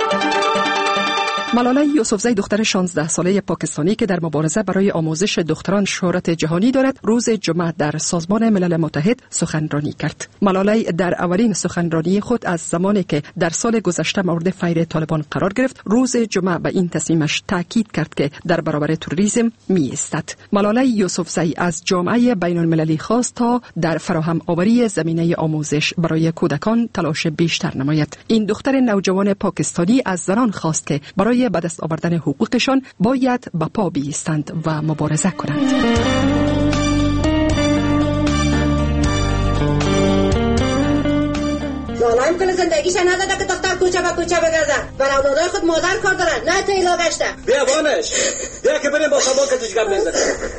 ملاله یوسفزی، دختر شانزده ساله پاکستانی که در مبارزه برای آموزش دختران شهرت جهانی دارد، روز جمعه در سازمان ملل متحد سخنرانی کرد. ملاله در اولین سخنرانی خود از زمانی که در سال گذشته مورد فیر طالبان قرار گرفت، روز جمعه به این تصمیمش تاکید کرد که در برابر تروریسم می ایستد. ملاله یوسفزی از جامعه بین المللی خواست تا در فراهم آوری زمینه آموزش برای کودکان تلاش بیشتر نماید. این دختر نوجوان پاکستانی از زنان خواست که برای به دست آوردن حقوقشان باید به پا بایستند و مبارزه کنند. زالایم کل زندگیش نداده که دختر کوچه به کوچه بگرده. بر اولادای خود مادر کار دارن، نه تا ایلا گشته. بیا بانش بیا که بریم با خبا کتش گم بزنیم.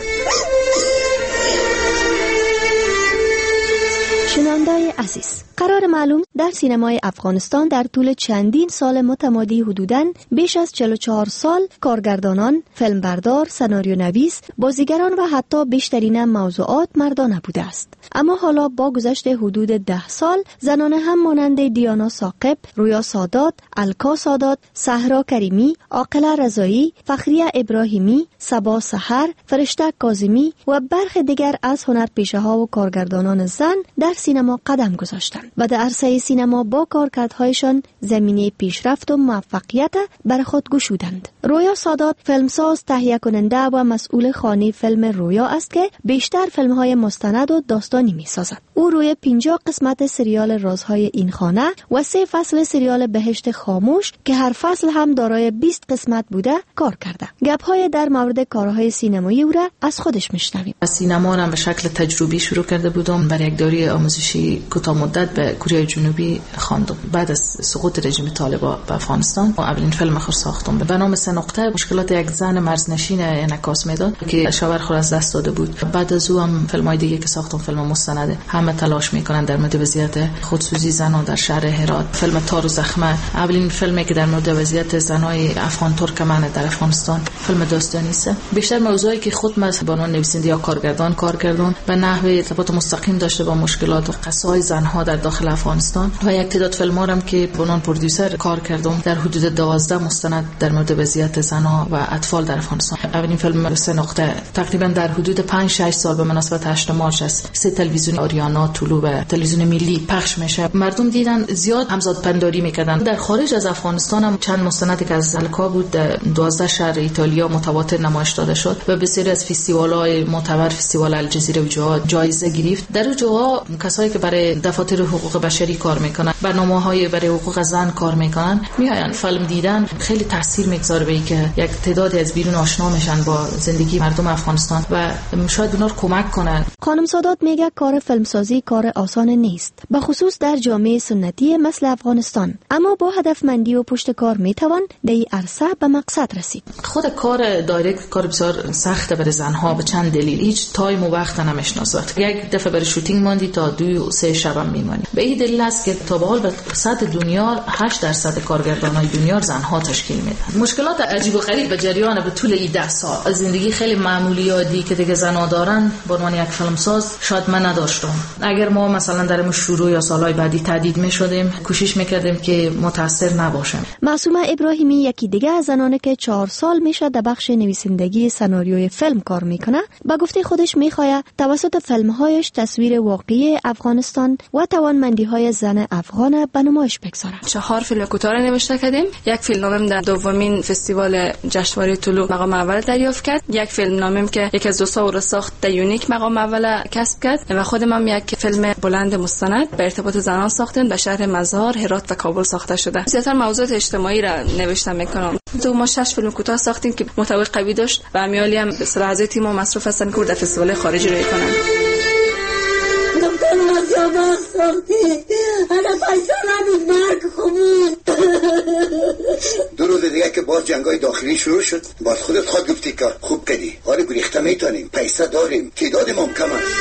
شنونده‌های عزیز، قرار معلوم در سینمای افغانستان در طول چندین سال متمادی حدوداً بیش از چهل و چهار سال کارگردانان، فیلمبردار، سناریو نویس، بازیگران و حتی بیشترین موضوعات مردانه بوده است. اما حالا با گذشت حدود ده سال زنان هم مانند دیانا ثاقب، رویا سادات، الکا سادات، صحرا کریمی، عاقله رضایی، فخریه ابراهیمی، صبا سحر، فرشته کاظمی و برخی دیگر از هنرپیشه‌ها و کارگردانان زن در سینما قدم گذاشتند و در عرصه سینما با کارکردهایشان زمینه پیشرفت و موفقیت بر خود گشودند. رویا سادات فیلمساز، تهیه کننده و مسئول خانه فیلم رویا است که بیشتر فیلم‌های مستند و داستانی می‌سازد. او روی پنجاه قسمت سریال رازهای این خانه و سه فصل سریال بهشت خاموش که هر فصل هم دارای بیست قسمت بوده کار کرده. گپ‌های در مورد کارهای سینمایی او را از خودش می‌شنویم. سینما را به شکل تجربی شروع کرده بودم. برای یک دوره آموزشی کوتاه مدت به کره جنوبی خواندم. بعد از سقوط رژیم طالبان به افغانستان اولین فیلم خود ساختم به نام سه نقطه. مشکلات یک زن مرزنشین انعکاس میداد که شوهر خود از دست داده بود. بعد از او هم فیلم‌های دیگه که ساختم فیلم مستند، همه تلاش میکنن در مورد وضعیت خودسوزی زنان در شهر هرات. فیلم تار و زخمه اولین فیلمی که در مورد وضعیت زنای افغان ترکمن در افغانستان فیلم داستانی است. بیشتر موضوعی که خود من به عنوان نویسنده یا کارگردان کار کردم به نحو ارتباط مستقیم داشته با مشکلات و قصه‌های زنها در داخل افغانستان و یک تعداد فیلم‌ها هم که به عنوان پرودوسر کار کردم در حدود دوازده مستند در مورد وضعیت زنها و اطفال در افغانستان. اولین فیلم سه نقطه تقریبا در حدود پنج شش سال به مناسبت هشت مارس است سه تلویزیون آریانا، طلوع و تلویزیون ملی پخش میشه. مردم دیدن، زیاد همزاد پنداری میکردن. در خارج از افغانستان هم چند مستندی که از الکا بود در دوازده شهر ایتالیا متواتر نمایش داده شد و بسیاری از فستیوال‌های معتبر، فستیوال الجزیره و جاها جایزه گرفت. در اون جاها کسایی که برای دفاتر حقوق بشری کار میکنن، برنامه‌های برای حقوق زن کار میکنن، میاین فیلم دیدن. خیلی تاثیر میگذاره به اینکه یک تعدادی از بیرون آشنا میشن با زندگی مردم افغانستان و شاید اونا رو کمک کنن. خانم سادات میگه کار فیلمسازی کار آسان نیست، به خصوص در جامعه سنتی مثل افغانستان، اما با هدفمندی و پشتکار میتوان در این عرصه به مقصد رسید. خود کار دایرکت کار بسیار سخته برای زنها به چند دلیل. هیچ تایم و وقت نمیشناسد. یک دفعه برای شوتینگ ماندی تا دو سه شب هم میمانی. به این دلیل است که تا به حال به سطح دنیا هشت درصد کارگردانای دنیا زنها تشکیل میدن. مشکلات عجیب و غریب به جریان به طول این ده سال از زندگی خیلی معمولی عادی که دیگه زنها دارن به عنوان یک فیلمساز شاید من نداشتم. اگر ما مثلا در شروع یا سالهای بعدی تهدید میشدیم، کوشش میکردیم که متاثر نباشیم. معصومه ابراهیمی یکی دیگه از زنانه که چهار سال میشه در بخش نویسندگی سناریوی فیلم کار میکنه، با گفته خودش میخواد توسط فیلمهایش تصویر واقعی افغانستان و توانمندی‌های زن افغان به نمایش بگذاره. چهار فیلم کوتاه نوشته کردیم. یک فیلم نامم در دومین فستیوال جشنواره طلوع مقام اول دریافت کرد. یک فیلم نامم که یکی از دوستا او را ساخت در یونیک مقام اول کسب کرد و خودم هم یک فیلم بلند مستند به ارتباط زنان ساختم به شهر مزار، هرات و کابل ساخته شده. زیاتر موضوعات اجتماعی را نوشته میکنم. تو ما شش فیلم کوتاه ساختیم که محتوای قوی داشت و امیالی هم به صلاح از تیم مصروف هستن که در فستیوال خارجی روی کنن. جواب ساختی انا پیسه ندید مرگ خوبون. دو روز دیگه که باز جنگای داخلی شروع شد باز خودت خود گفتی که خوب کردی. آره گریخته میتونیم، پیسه داریم، تعدادمون کم است.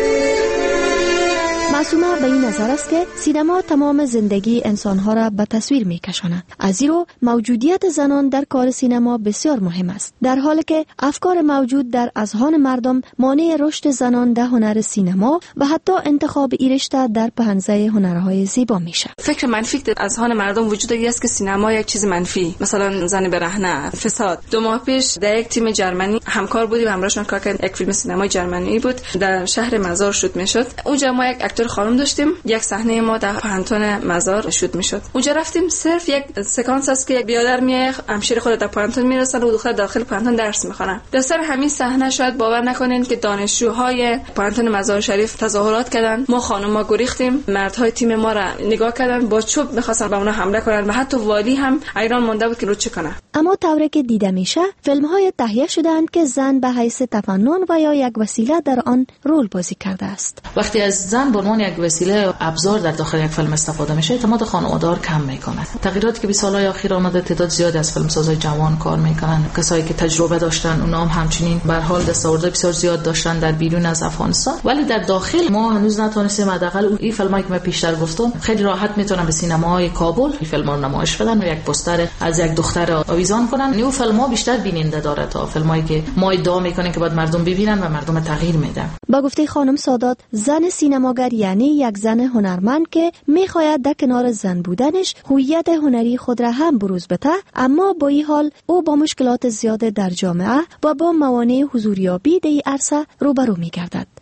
معصومه به این نظر است که سینما تمام زندگی انسانها را به تصویر میکشاند. از این رو موجودیت زنان در کار سینما بسیار مهم است، در حالی که افکار موجود در اذهان مردم مانع رشد زنان در هنر سینما و حتی انتخاب این رشته در پهنه هنرهای زیبا میشه. فکر منفی در اذهان مردم وجود داره است که سینما یک چیز منفی، مثلا زن برهنه، فساد. دو ماه پیش در یک تیم جرمنی همکار بودیم، همراهشون کار کردیم. یک فیلم سینمایی جرمنی بود در شهر مزار شوت میشد. اونجا ما یک اکتور خانم داشتیم. یک صحنه ما در پانتون مزار شوت میشد. اونجا رفتیم صرف یک سکانس است که یک بیادر میای همشیر خود در پانتون میرسن و دختر داخل پانتون درس میخونن. در سر همین صحنه شاید باور نکنین که دانشجوهای پانتون مزار شریف تظاهرات کردن. ما خانم‌ها گریختیم، مردهای تیم ما را نگاه کردن، با چوب می‌خواستن به اونا حمله کنن و حتی والی هم ایران مونده بود که رو چه کنه. اما طوری که دیده میشه فیلم‌های تهیه شده‌اند که زن به حیث تفنن و یا یک وسیله در آن رول بازی کرده است. وقتی از زن به عنوان یک وسیله ابزار در داخل یک فیلم استفاده میشه، اعتماد خانواده‌ها کم میکنه. تغییراتی که به سالهای اخیر آمده، تعداد زیادی از فیلمسازهای جوان کار میکنن، کسایی که تجربه داشتن اونا هم همچنین به هر حال دستاوردهای بسیار زیاد داشتن در بیرون از افغانستان، ولی در داخل ما هنوز نتونستیم حداقل این فیلمایی که من پیشتر گفتم خیلی راحت میتونن به سینماهای کابل این فیلم‌ها رو نمایش بدن و یک پوستر از یک دختر آویزان کنن. این فیلم‌ها بیشتر بیننده داره تا فیلمایی که ما ادعا میکنیم که باید مردم ببینن و مردم تغییر میدن. با گفته خانم سادات، زن سینماگر یعنی یک زن هنرمند که میخواهد در کنار زن بودنش هویت هنری خود را هم بروز بده، اما با این حال او با مشکلات زیاد در جامعه و با موانع حضوریابی در این عرصه روبرو میگردد.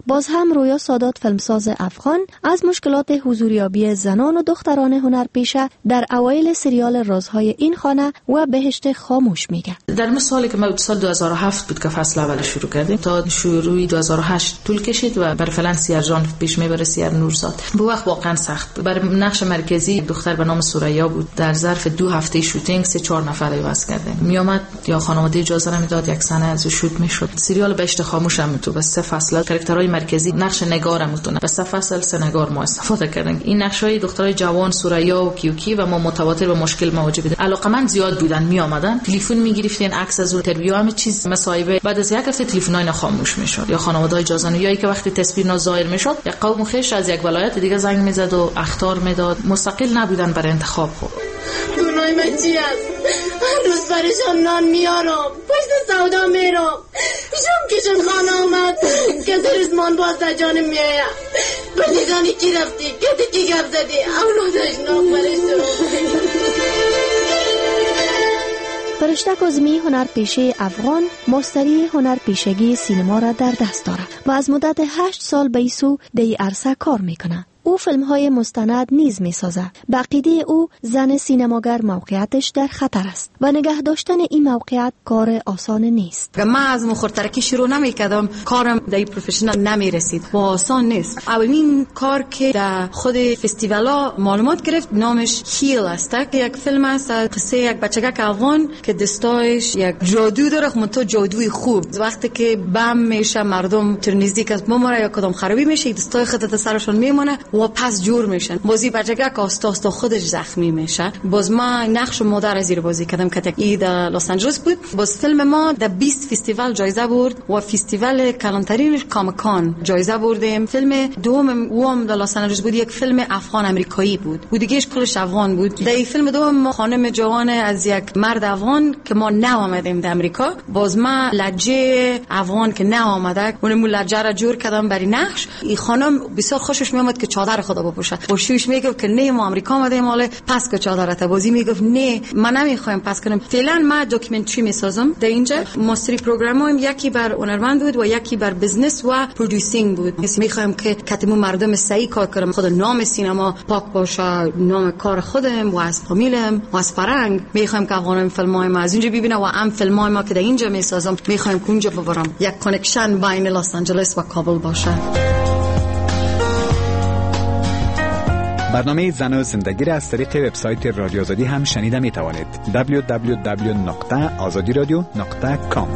باز هم رویا سادات فیلمساز افغان از مشکلات حضوریابی زنان و دختران هنرپیشه در اوایل سریال رازهای این خانه و بهشت خاموش میگه. در مثالی که ما سال دو هزار و هفت بود که فصل اول شروع کردیم تا شروع دو هزار و هشت طول کشید و برای فلان سیار جان پیش میبره، سیار نورزاد. به وقت واقعا سخت بود. برای نقش مرکزی دختر به نام سوریا بود. در ظرف دو هفته شوتینگ سه چهار نفر عوض کرده. میومد یا خانواده اجازه نمیداد یک سنه از شوت میشد. سریال بهشت خاموش هم تو بس سه فصل کاراکترهای مرکزی نقش نگارم میتونه. بس سه فصل سه نگار ما استفاده کردن. این نقشای دخترای جوان سوریا و کیوکی و ما متواتر به مشکل مواجه بودیم. علاقمند زیاد بودن، می آمدن تلفن میگرفتین، عکس از اینترویو همه چیز مصاحبه. بعد از یک هفته تلفن‌های خاموش میشد یا خانواده اجازه نمیداد که وقتی تصویر ناظاهر میشد یک قوم خیش از یک ولایت دیگه زنگ میزد و اخطار میداد. مستقل نبودن برای انتخاب. خب گناه من چی است؟ هر روز برشان نان میارم، پشت سودا میرم، شم کشون خانه آمد که زرزمان باز در جانم میایم. به دیدانی کی رفتی؟ کتی کی گفت زدی؟ اولادش ناک برشت. فرشته کاظمی هنرپیشه افغان مستری هنرپیشگی سینما را در دست دارد و از مدت هشت سال به ایسو در این عرصه کار میکنه. او فیلم های مستند نیز می سازه. به عقیده او زن سینماگر موقعیتش در خطر است و نگه داشتن این موقعیت کار آسان نیست. من از مخورترکی شروع نمی کردم، کارم در این پروفشنال نمی رسید و آسان نیست. اولین کار که در خود فستیوالا معلومات گرفت نامش هیل است که یک فیلم است، قصه یک بچگک افغان که دستایش یک جادو داره، خب تو جادوی خوب. وقتی که بم میشه مردم تر نزدیک از بمره یا کدام خرابی میشه دستای خودت سرشون میمونه و پس جور میشن. بازی بچگک آستا آستا خودش زخمی میشه. باز ما نقش مادر زیر بازی کردم که ای در لس آنجلس بود. باز فیلم ما در بیست فستیوال جایزه برد و فستیوال کلانترینش کامکان جایزه بردیم. فیلم دوم وام در لس آنجلس بود، یک فیلم افغان امریکایی بود و دیگهش کلش افغان بود. در این فیلم دوم ما خانم جوان از یک مرد افغان که ما نه آمدیم در امریکا، باز ما لهجه افغان که نه آمده اونم لهجه را جور کردم برای نقش. این خانم بسیار خوشش میومد که چادر خدا بپوشه. باشوش میگفت که نه ما آمریکا آمدیم حالا پس که چادرت بازی میگفت نه من نمیخوایم پس کنم. فعلا ما داکیومنتری میسازم در اینجا. ماستری پروگرامم یکی بر هنرمند بود و یکی بر بزنس و پرودوسینگ بود. میخوایم که کتمو مردم صحیح کار کنم، خود نام سینما پاک باشه، نام کار خودم و از فامیلم و از فرنگ. میخوایم که افغان فیلمای ما از اینجا ببینه و ام فیلمای ما که در اینجا میسازم میخوایم که اونجا ببرم. یک کانکشن بین لس آنجلس و کابل باشه. برنامه زن و زندگی را از طریق وبسایت رادیو آزادی هم شنیده می توانید. دبلیو دبلیو دبلیو نقطه آزادی رادیو نقطه کام.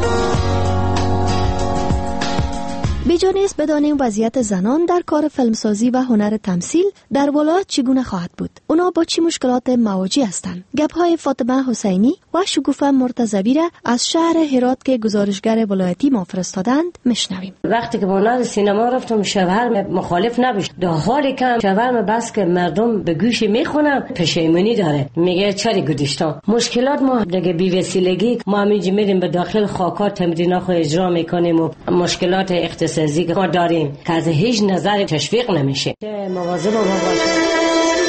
بیجانیست بدانیم وضعیت زنان در کار فیلمسازی و هنر تمثیل در ولایت چگونه خواهد بود. اونا با چی مشکلات مواجه هستند؟ گپ‌های فاطمه حسینی و شکوفه مرتضوی را از شهر هرات که گزارشگر ولایتی ما فرستادند میشنویم. وقتی که با ناد سینما رفتم شوهر مخالف نبود، در حالی که شوهر بس که مردم به گوش میخونن پشیمونی داره، میگه چری گذاشتم. مشکلات ما دیگه بی وسیلگی ما میجی میریم به داخل خاکات تمرینات خو اجرا میکنیم و مشکلات اقتصادی که ما داریم که از هیچ نظر تشویق نمیشه. مواظب باشید.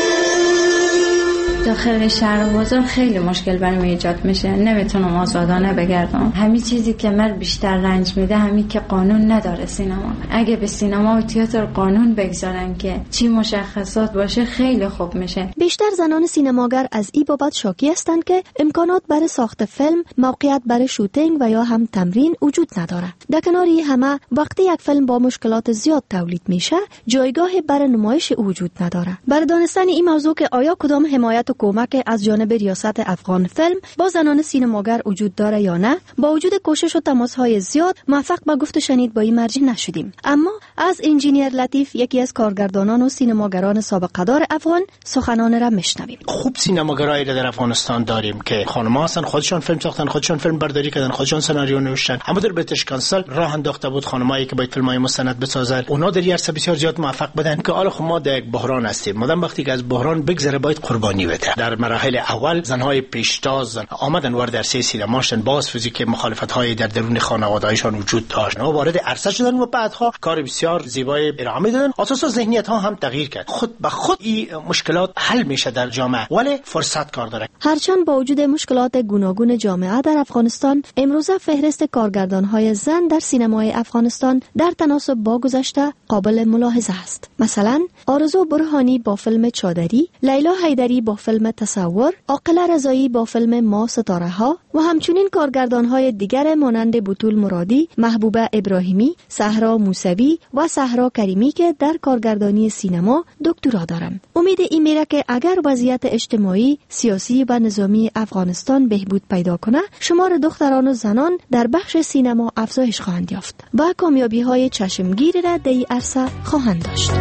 داخل شهر و بازار خیلی مشکل برام ایجاد میشه، نمیتونم آزادانه بگردم. همین چیزی که من بیشتر رنج میده همین که قانون نداره سینما. اگه به سینما و تئاتر قانون بگذارن که چی مشخصات باشه خیلی خوب میشه. بیشتر زنان سینماگر از این بابت شاکی هستند که امکانات برای ساخت فیلم، موقعیت برای شوتینگ و یا هم تمرین وجود نداره. در کنار این همه وقتی یک فیلم با مشکلات زیاد تولید میشه، جایگاهی برای نمایش وجود نداره. برای دانستن این موضوع که آیا کدام حمایت و کمک از جانب ریاست افغان فیلم با زنان سینماگر وجود داره یا نه، با وجود کوشش و تماس‌های زیاد موفق به گفت و شنید با این مرجع نشدیم. اما از انجینیر لطیف، یکی از کارگردانان و سینماگران سابقه دار افغان، سخنان را میشنویم. خوب سینماگرایی در افغانستان داریم که خانم‌ها هستن، خودشون فیلم ساختن، خودشون فیلم برداری کردن، خودشون سناریو نوشتن. اما در بریتیش کانسل راه انداخته بود خانمایی که باید فیلم‌های مستند بسازن. اونا در عرصه بسیار زیاد موفق بودن که حالا خب ما در یک بحران هستیم. مادام وقتی که از بحران بگذره باید قربانی بده. در مراحل اول زنهای پیشتاز آمدن وارد عرصه سینما شدن، باز فیزیک مخالفت‌های در درون خانواده‌هایشان وجود داشت. اونا وارد عرصه شدن و بعدها کار بسیار بسیار زیبای ارائه دادن. اساسا ذهنیت ها هم تغییر کرد. خود به خود این مشکلات حل میشه در جامعه، ولی فرصت کار داره. هرچند با وجود مشکلات گوناگون جامعه در افغانستان، امروزه فهرست کارگردان‌های زن در سینمای افغانستان در تناسب با گذشته قابل ملاحظه است. مثلا آرزو برهانی با فیلم چادری، لیلا حیدری با فیلم تصور، عاقله رضایی با فیلم ما ستاره ها و همچنین کارگردان‌های دیگر مانند بطول مرادی، محبوبه ابراهیمی، صحرا موسوی و صحرا کریمی که در کارگردانی سینما دکترا دارند. امید این میره که اگر وضعیت اجتماعی، سیاسی و نظامی افغانستان بهبود پیدا کنه، شمار دختران و زنان در بخش سینما افزایش خواهند یافت و کامیابی‌های چشمگیر را در این عرصه خواهند داشت.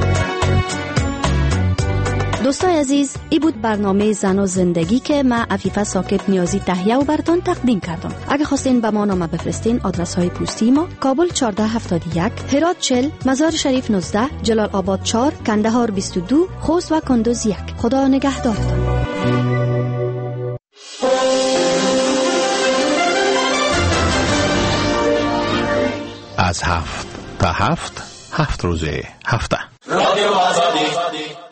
دوستای عزیز، این بود برنامه زن و زندگی که من عفیفه ساکب نیازی تهیه و براتون تقدیم کردم. اگه خواستین به ما نامه بفرستین، آدرس های پستی ما: کابل چهارده هفتاد و یک، هرات چهل، مزار شریف نوزده، جلال آباد چهار، کندهار بیست و دو، خوست و کندوز یک. خدا نگهدارتون. از هفت تا هفت، هفت روزه هفته. رادیو آزادی.